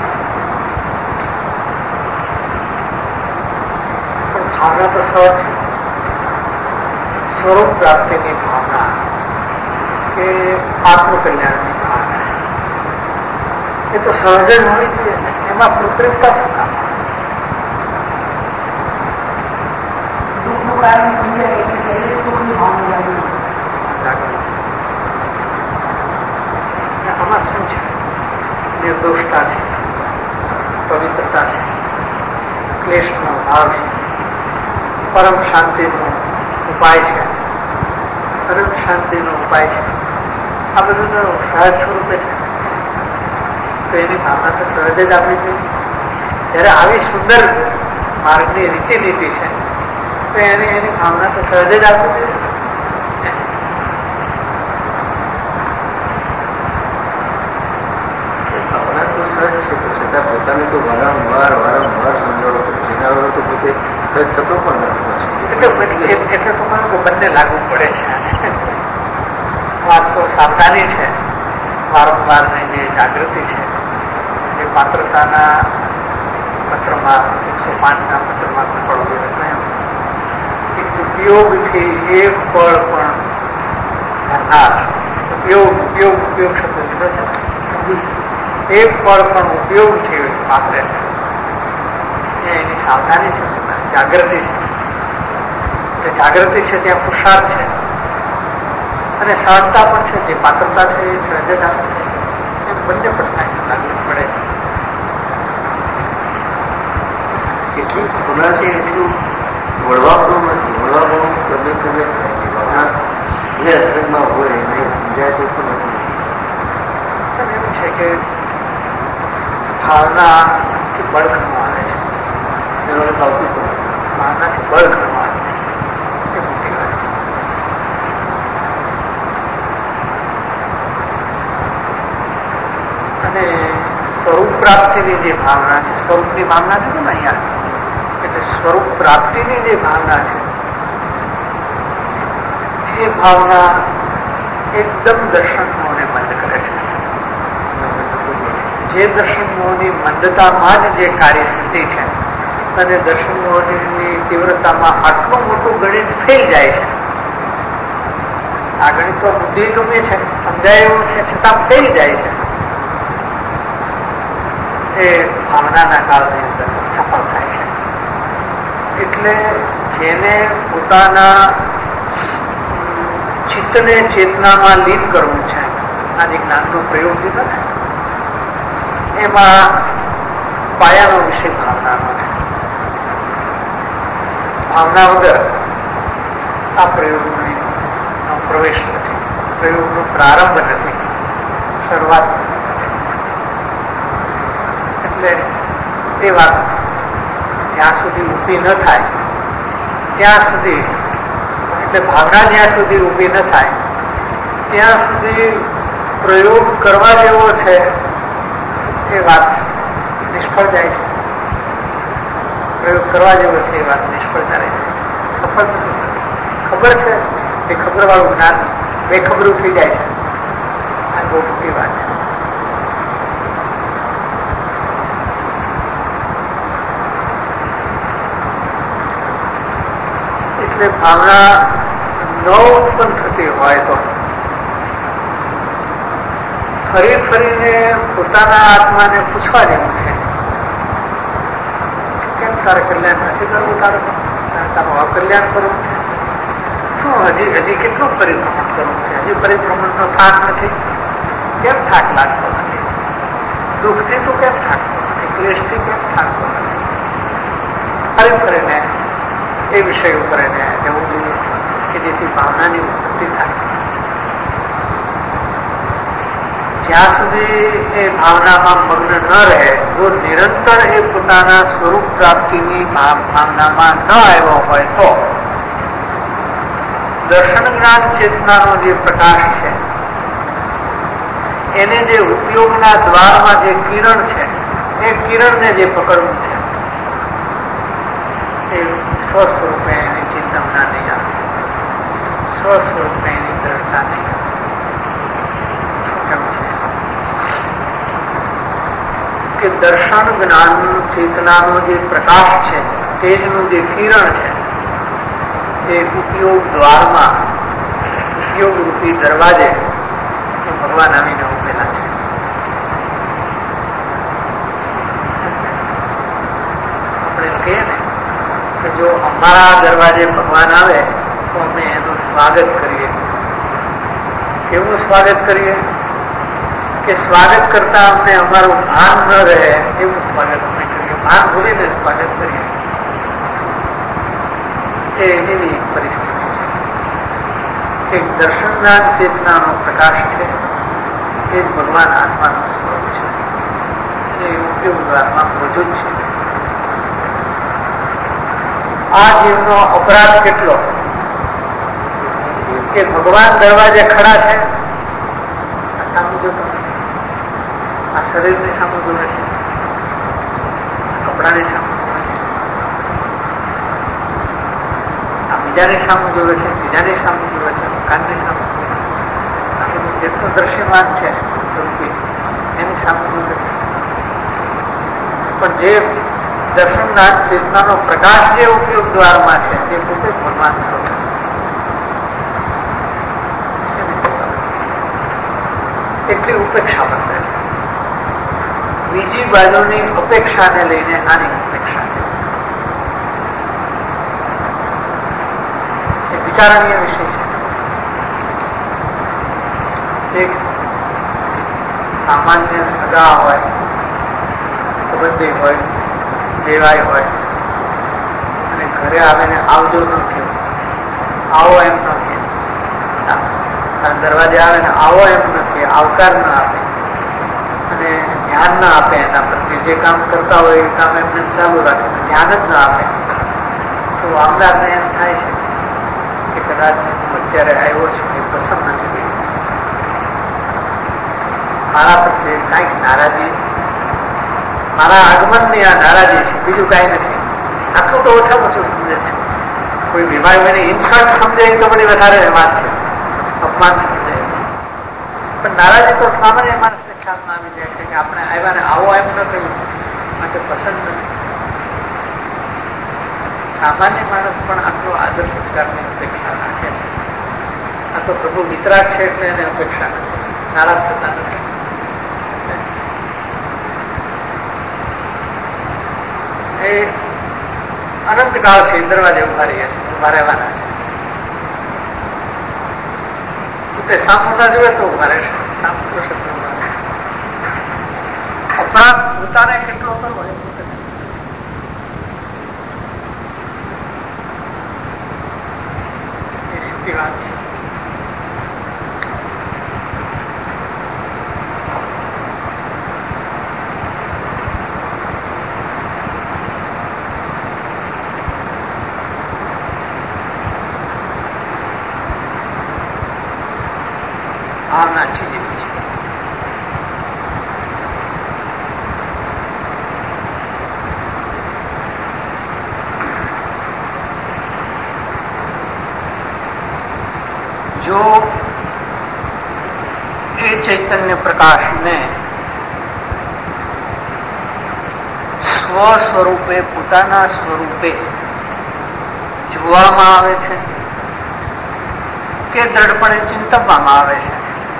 પણ ભાવના તો સહજ છે. સ્વરૂપ પ્રાપ્તિની ભાવના કે આત્મકલ્યાણની ભાવના એ તો સહજ જ હોવી જોઈએ. એમાં કૃત્રિમતા શું કામ? દુઃખનું કારણ સમજાય એટલે સહેજે સુખની ભાવના લાગી. જાગૃતિ. આમાં શું છે? નિર્દોષતા છે, પવિત્રતા છે, ક્લેશનો ભાવ છે, પરમ શાંતિનો ઉપાય છે, અનંત શાંતિનો ઉપાય છે. આ બધું તો સહજ સ્વરૂપે છે. તો એની ભાવના તો સહજ જ આપવી જોઈએ. જ્યારે આવી સુંદર માર્ગની રીતિ છે તો એની ભાવના તો સહજ જ આપવી જોઈએ. ભાવના તો સહજ છે, તો છતાં પોતાને તો વારંવાર સમજાવવું પડે. જેના તો પોતે સહજ થતો પણ નથી. એટલે તમારે બંને લાગુ પડે છે. વાત તો સાવધાની છે, વારંવારની જે જાગૃતિ છે, જે પાત્રતાના પત્રમાં 105ના પત્રમાં પડવું કે ઉપયોગથી એક પળ પણ કરનાર, ઉપયોગ શબ્દ લીધો છે, સમજી, એક પળ પણ ઉપયોગથી વાપરે છે એની સાવધાની છે, જાગૃતિ છે. જાગૃતિ છે ત્યાં પુરુષાર્થ છે અને સહજતા પણ છે. જે પાત્રતા છે એ સહજતા છે. એમ બંને પ્રશ્ન લાગુ પડે છે. કેટલી ભાવના છે એટલું વળવાપણું નથી. વળવાપણું ગમે ગમે થાય છે. ભાવના જે અર્થમાં હોય એને સમજાય તો પણ નથી. એવું છે કે ભાવનાથી બળ ઘણું આવે છે. એનો આવતું પણ ભાવનાથી બળ ઘણું આવે છે. એ મોટી વાત છે. અને સ્વરૂપ પ્રાપ્તિની જે ભાવના છે, સ્વરૂપની ભાવના છે ને અહીંયા, એટલે સ્વરૂપ પ્રાપ્તિની જે ભાવના છે એ ભાવના એકદમ દર્શન મોહને બંધ કરે છે. જે દર્શન મોહની મંદતામાં જ જે કાર્ય સિદ્ધિ છે અને દર્શન મોહની તીવ્રતામાં આટલું મોટું ગણિત ફેલ જાય છે. આ ગણિત તો બુદ્ધિ ગમે છે, સમજાય એવું છે, છતાં ફેલ જાય છે. એ ભાવનાના કાળની અંદર સફળ થાય છે. એટલે જેને પોતાના ચિત્તને ચેતનામાં લીન કરવું છે, આજે જ્ઞાનનો પ્રયોગ લીધો ને, એમાં પાયાનો વિષય ભાવનાનો છે. ભાવના વગર આ પ્રયોગનો પ્રવેશ નથી, પ્રયોગનો પ્રારંભ નથી, શરૂઆત નથી. એટલે એ વાત જ્યાં સુધી ઊભી ન થાય ત્યાં સુધી, એટલે ભાવના જ્યાં સુધી ઊભી ન થાય ત્યાં સુધી પ્રયોગ કરવા જેવો છે એ વાત નિષ્ફળ જાય છે. પ્રયોગ કરવા જેવો છે એ વાત નિષ્ફળ ચાલી જાય છે, સફળ નથી થતી. ખબર છે એ ખબર વાળું જ્ઞાન બેખબરું થઈ જાય છે. આ બહુ મોટી વાત છે. એટલે ભાવના ન ઉત્પન્ન થતી હોય તો ફરીને પોતાના આત્માને પૂછવા જેવું છે, કેમ તારે કલ્યાણ નથી કરવું? તારું અકલ્યાણ કરવું છે? શું હજી કેટલું પરિભ્રમણ કરવું છે? હજી પરિભ્રમણનો થાક નથી? કેમ થાક લાગતો નથી? દુઃખથી તો કેમ થાકતો નથી? ક્લેશથી કેમ થાકતો નથી? ફરીને એ વિષય ઉપર એને જવું જોઈએ કે જેથી ભાવનાની ઉત્પત્તિ થાય. જ્યાં સુધી એ ભાવનામાં મગ્ન ન રહે, જો નિરંતર એ પોતાના સ્વરૂપ પ્રાપ્તિની ભાવનામાં ન આવ્યો હોય તો દર્શન જ્ઞાન ચેતનાનો જે પ્રકાશ છે એને જે ઉપયોગના દ્વારમાં જે કિરણ છે એ કિરણને જે પકડવું છે એ સ્વસ્વરૂપે એની ચિંતના નહીં આવે, સ્વસ્વરૂપે એની દ્રઢતા નહીં આવે. કે દર્શન જ્ઞાન ચેતનાનો જે પ્રકાશ છે, તેજનું જે કિરણ છે એ ઉપયોગ દ્વારમાં, ઉપયોગ રૂપી દરવાજે ભગવાન આવીને ઉભેલા છે. આપણે કહીએ ને કે જો અમારા દરવાજે ભગવાન આવે તો અમે એનું સ્વાગત કરીએ, કેવું સ્વાગત કરીએ કે સ્વાગત કરતા અમને અમારું ભાન ન રહે એવું સ્વાગત અમે કરીએ, ભાન ભૂલીને સ્વાગત કરીએ. એ એની પરિસ્થિતિ છે. એક દર્શનના ચેતનાનો પ્રકાશ છે, એ જ ભગવાન આત્માનું સ્વરૂપ છે. એ ઉપયોગ દ્વારમાં મોજૂદ છે. આ જીવનો અપરાધ કેટલો કે ભગવાન દરવાજે ખડા છે, આ સામું જોતો નથી, આ શરીરની સામું જોવે છે, કપડાની સામું જોવે છે, આ બીજાની સામું જોવે છે, બીજાની સામું જોવે છે, મકાનની સામું જોવે છે, આ બધું જેટલું દ્રશ્યમાન છે એની સામું જોવે છે. પણ જે દર્શનના ચેતનાનો પ્રકાશ જે ઉપયોગ દ્વારમાં છે તે પોતે ભગવાન સ્વરૂપ. એટલી ઉપેક્ષા બને છે. બીજી બાજુની અપેક્ષાને લઈને આની ઉપેક્ષા છે. એ વિચારણીય વિષય છે. એક સામાન્ય સગા હોય, સંબંધી હોય, દેવાય હોય અને ઘરે આવીને આવજો ન કહે, આવો એમ ન કહે, દરવાજે આવે ને આવો એમ ન કહે, આવકાર ન આપે અને ધ્યાન ના આપે એના પ્રત્યે, જે કામ કરતા હોય એ કામ એમને ચાલુ રાખે, ધ્યાન જ ના આપે, તો આવનારને એમ થાય છે કે કદાચ અત્યારે આવ્યો છે એ પસંદ નથી થયું, મારા પ્રત્યે કાંઈક નારાજી, મારા આગમનની આ નારાજી છે, બીજું કાંઈ નથી. આટલું તો ઓછામાં ઓછું સમજે છે. કોઈ બીમાર હોય ઇન્સલ્ટ સમજે એ તો બધી વધારે વાત છે, અપમાન સમજે. પણ નારાજી તો સામાન્ય માણસને ખ્યાલમાં આવી જાય છે કે આપણે આવ્યા ને આવો એમ ન કહ્યું માટે પસંદ નથી. સામાન્ય માણસ પણ આટલો આદર સત્કારની અપેક્ષા રાખે છે. આ તો પ્રભુ વિતરાગ છે એટલે એને અપેક્ષા નથી, નારાજ થતા નથી. એ અનંતકાળ છે, દરવાજે ઉભા રહ્યા છે, ઉભા રહેવાના છે. તે સામું ના જોવે તો ઉભા રહેશે, સામું તો શબ્દ ઉભા રહેશે. અપરાધ પોતાને કેટલો કરવો એ પોતે એ સીધી વાત છે. ભાવના છે જેવી છે. જો એ ચૈતન્ય પ્રકાશને સ્વ સ્વરૂપે, પોતાના સ્વરૂપે જોવામાં આવે છે કે દ્રઢપણે ચિંતવવામાં આવે છે,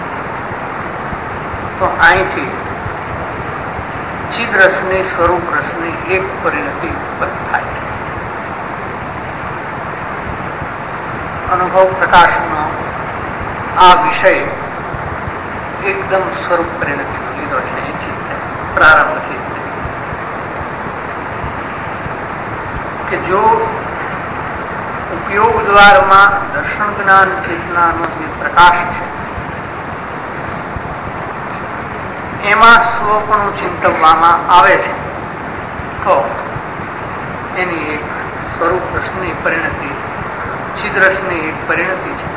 તો અહીંથી ચિદ રસની, સ્વરૂપ રસની એક પરિણતિ ઉત્પન્ન થાય છે. અનુભવ પ્રકાશનો આ વિષય એકદમ સ્વરૂપ પરિણતિનો લીધો છે. અહીંથી પ્રારંભથી કે જો ઉપયોગ દ્વારમાં દર્શન જ્ઞાન ચેતનાનો જે પ્રકાશ છે એમાં સ્વપણું ચિંતવવામાં આવે છે, તો એની એક સ્વરૂપ રસની પરિણતિ, ચિદ્રસની એક પરિણતિ છે.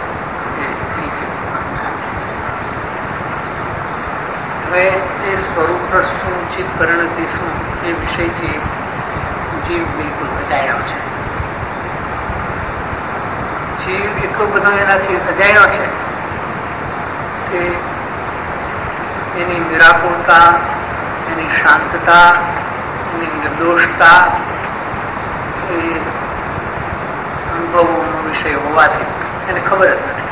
હવે એ સ્વરૂપ રસ શું, ચિત્ત પરિણતિ શું, એ વિષયથી જીવ બિલકુલ અજાણ્યો છે. જીવ એટલો બધો એનાથી અજાણ્યો છે કે એની નિરાકુરતા, એની શાંતતા, એની નિર્દોષતા એ અનુભવોનો વિષય હોવાથી એને ખબર જ નથી.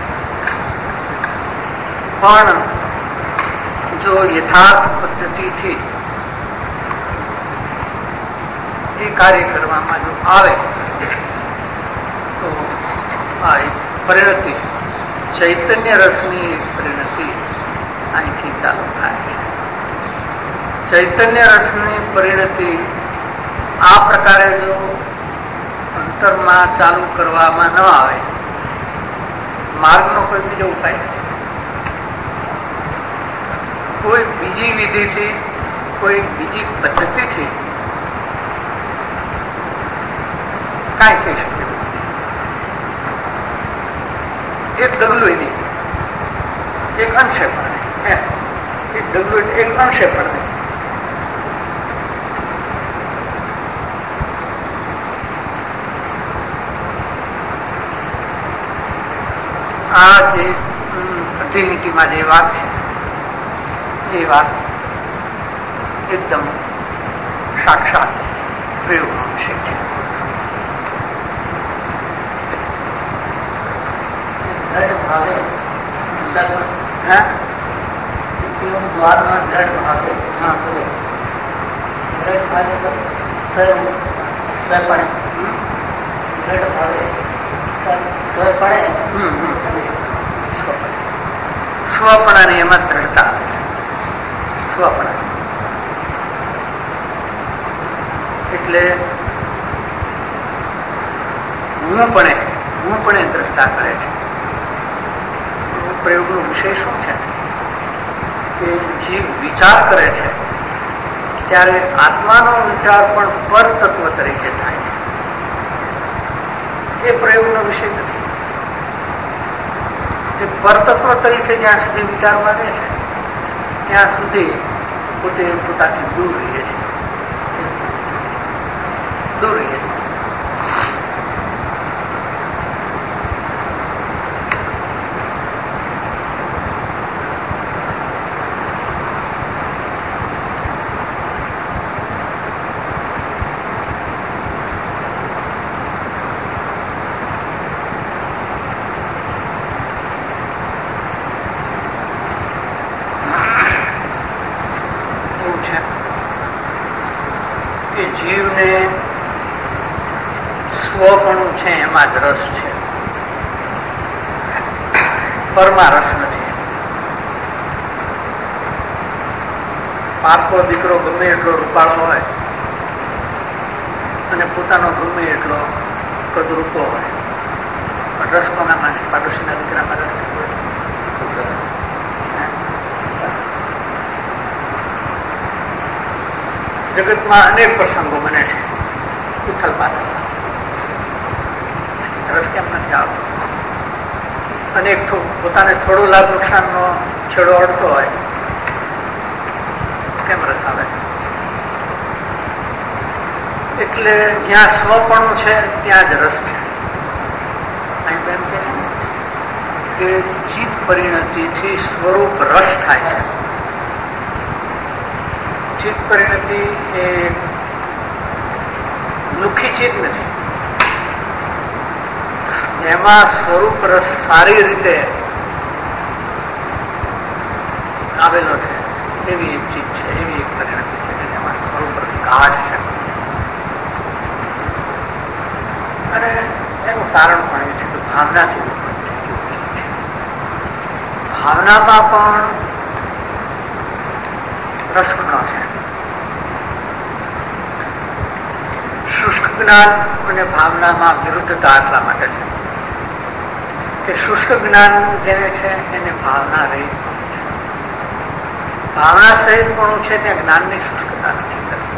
પણ જો યથાર્થ પદ્ધતિથી એ કાર્ય કરવામાં જો આવે તો આ પરિણતિ ચૈતન્ય રસની પરિણતિ અહીંથી ચાલુ થાય છે. ચૈતન્ય રસની પરિણતિ આ પ્રકારે જો અંતરમાં ચાલુ કરવામાં ન આવે, માર્ગનો કોઈ બીજો ઉપાય નથી. કોઈ બીજી વિધિથી, કોઈ બીજી પદ્ધતિથી કાંઈ થઈ શકે એક ડગલું નહીં, એક અંશે પણ નહીં. એક ડગલું એક અંશે પણ નહીં. આ જે અધિનીતિમાં જે વાત છે એ વાત એકદમ સાક્ષાત પ્રયોગનો વિષય છે. દ્વારમાં દ્રઢ ભાવે સ્વપણાની એમાં દ્રઢતા આવે છે. સ્વપણા એટલે હું પણ દ્રઢતા કરે છે. પ્રયોગનો વિષય શું છે કે જીવ વિચાર કરે છે ત્યારે આત્માનો વિચાર પણ પર તત્વ તરીકે થાય છે. એ પ્રયોગનો વિષય નથી. એ પરતત્વ તરીકે જ્યાં સુધી વિચારમાં રહે છે ત્યાં સુધી પોતે પોતાથી દૂર રહે છે. દૂર રહે છે. જીવને સ્વપણું છે એમાં જ રસ છે, પરમાં રસ નથી. પારકો દીકરો ગમે એટલો રૂપાળો હોય અને પોતાનો ગમે એટલો કદરૂપો હોય, પણ રસ કોનામાં છે? પાડોશીના દીકરામાં રસ છે. જગતમાં અનેક પ્રસંગો બને છે ઉથલ પાથલ, રસ કેમ નથી આવતો? અનેક પોતાને થોડો લાભ નુકસાનનો છેડો અડતો હોય, કેમ રસ આવે છે? એટલે જ્યાં સ્વપણું છે ત્યાં જ રસ છે. અહીં એમ કે છે કે ચિત્ત પરિણતિથી સ્વરૂપ રસ થાય છે. ચિત્ત પરિણતિ એ લુખી ચિત્ત નથી, જેમાં સ્વરૂપ રસ સારી રીતે આવેલો છે એવી એક ચિત્ત છે, એવી એક પરિણતિ છે કે જેમાં સ્વરૂપ રસ ગાઢ છે. અને એનું કારણ પણ એ છે કે ભાવનાથી ભાવનામાં પણ રસઘણો છે. શુષ્ક જ્ઞાન અને ભાવનામાં વિરુદ્ધતા એટલા માટે છે કે શુષ્ક જ્ઞાન જેને છે એને ભાવના રહિત છે. ભાવના સહિત પણ છે ત્યાં જ્ઞાનની શુષ્કતા નથી થતી.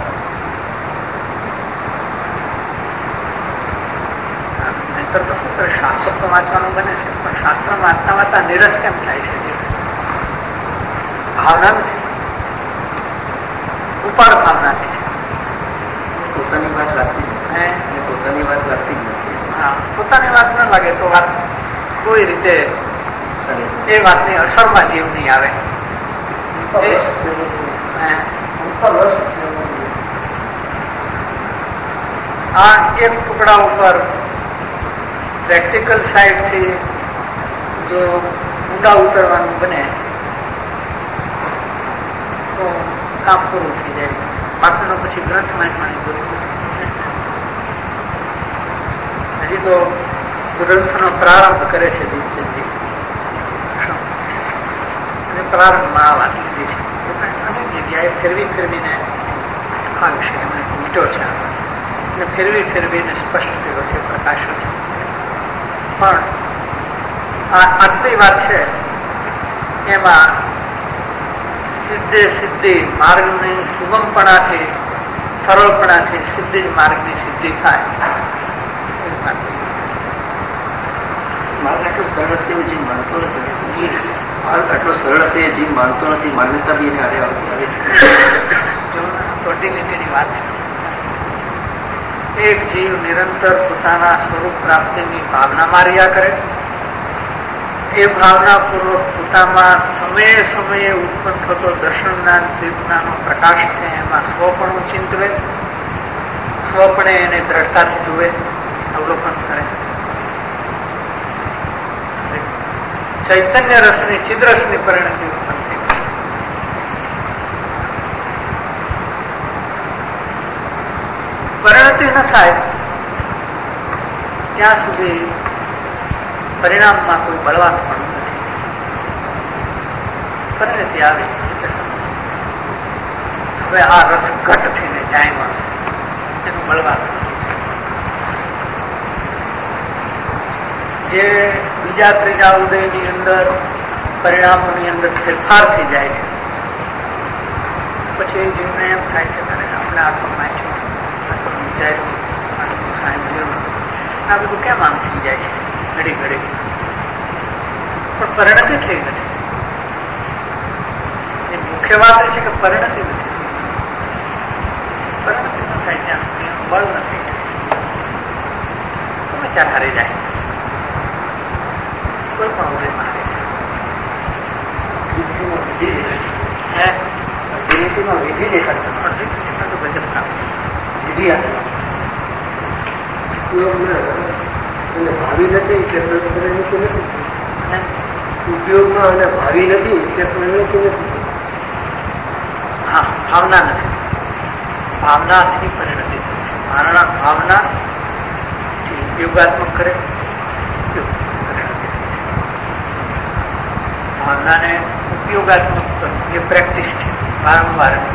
નહીતર તો શું કરે, શાસ્ત્ર તો વાંચવાનું બને છે પણ શાસ્ત્ર વાંચતા વાંચતા નિરસ કેમ થાય છે? ભાવના નથી, ઉપાડ ભાવનાથી છે. પોતાની વાત લાગતી નથી, પોતાની વાત લાગતી જ નથી. હા, પોતાની વાત ન લાગે તો વાત કોઈ રીતે એ વાતની અસરમાં જીવ નહીં આવે. આ એક ટુકડા ઉપર પ્રેક્ટિકલ સાઈડથી જો ઊંડા ઉતરવાનું બને તો કામ પૂરું થઈ જાય. બાકીનો પછી ગ્રંથ વાંચવાની જરૂર નથી. હજી તો ગ્રંથનો પ્રારંભ કરે છે દિવસેથી. પ્રારંભમાં આ વાત લીધી છે. અનેક જગ્યાએ ફેરવીને આ વિષય એમણે મીટો છે અને ફેરવીને સ્પષ્ટ કર્યો છે, પ્રકાશ્યો છે. પણ આ આટલી વાત છે એમાં સિદ્ધિ માર્ગની સુગમપણાથી, સરળપણાથી સિદ્ધિ જ માર્ગની સિદ્ધિ થાય. માર્ગ આટલો સરળ છે એવું જીવ માનતો નથી. માર્ગ આટલો સરળ છે એ જીવ માનતો નથી. માન્યતા બી એને આડે આવે છે. વાત છે. એક જીવ નિરંતર પોતાના સ્વરૂપ પ્રાપ્તિની ભાવનામાં રહ્યા કરે, એ ભાવના પૂર્વક પોતામાં સમયે ઉત્પન્ન થતો દર્શન જ્ઞાન ચેતનાનો પ્રકાશ છે એમાં સ્વપણું ચિંતવે, સ્વપણે એને દ્રઢતાથી જુએ, અવલોકન કરે. ચૈતન્ય રસની ચિદ્રસની પરિણતિ ઉત્પન્ન થઈ. પરિણતિ ન થાય ત્યાં સુધી પરિણામમાં કોઈ બળવાન પણ નથી. પરિણતિ આવી હવે આ રસ ઘટ થઈને જાય મળશે, એનું બળવાન જે બીજા ત્રીજા ઉદયની અંદર પરિણામોની અંદર ફેરફાર થઈ જાય છે, પછી એ જીવને એમ થાય છે કે આપણે આટલું વાંચ્યું, આટલું વિચાર્યું, આટલું સાંભળ્યું, આ બધું કેમ આમ થઈ જાય છે ઘડી પણ પરિણતિ થઈ નથી. એ મુખ્ય વાત એ છે કે પરિણતિ નથી. પરિણતિ ન થાય ત્યાં સુધી એનું બળ નથી. તમે ત્યાં હારી જાય, કોઈ પણ ઉદયમાં હારી જાય. વિધિ દેખાડતો ગજબ કામ વિધિ ભાવિ નથી એટલે પરિણતિ નથી. ઉપયોગમાં અને ભાવિ નથી એટલે પરિણતિ નથી. હા, ભાવના નથી. ભાવનાથી પરિણતિ ભાવના ઉપયોગાત્મક કરે, ભાવનાને ઉપયોગાત્મક કરવું એ પ્રેક્ટિસ છે. વારંવાર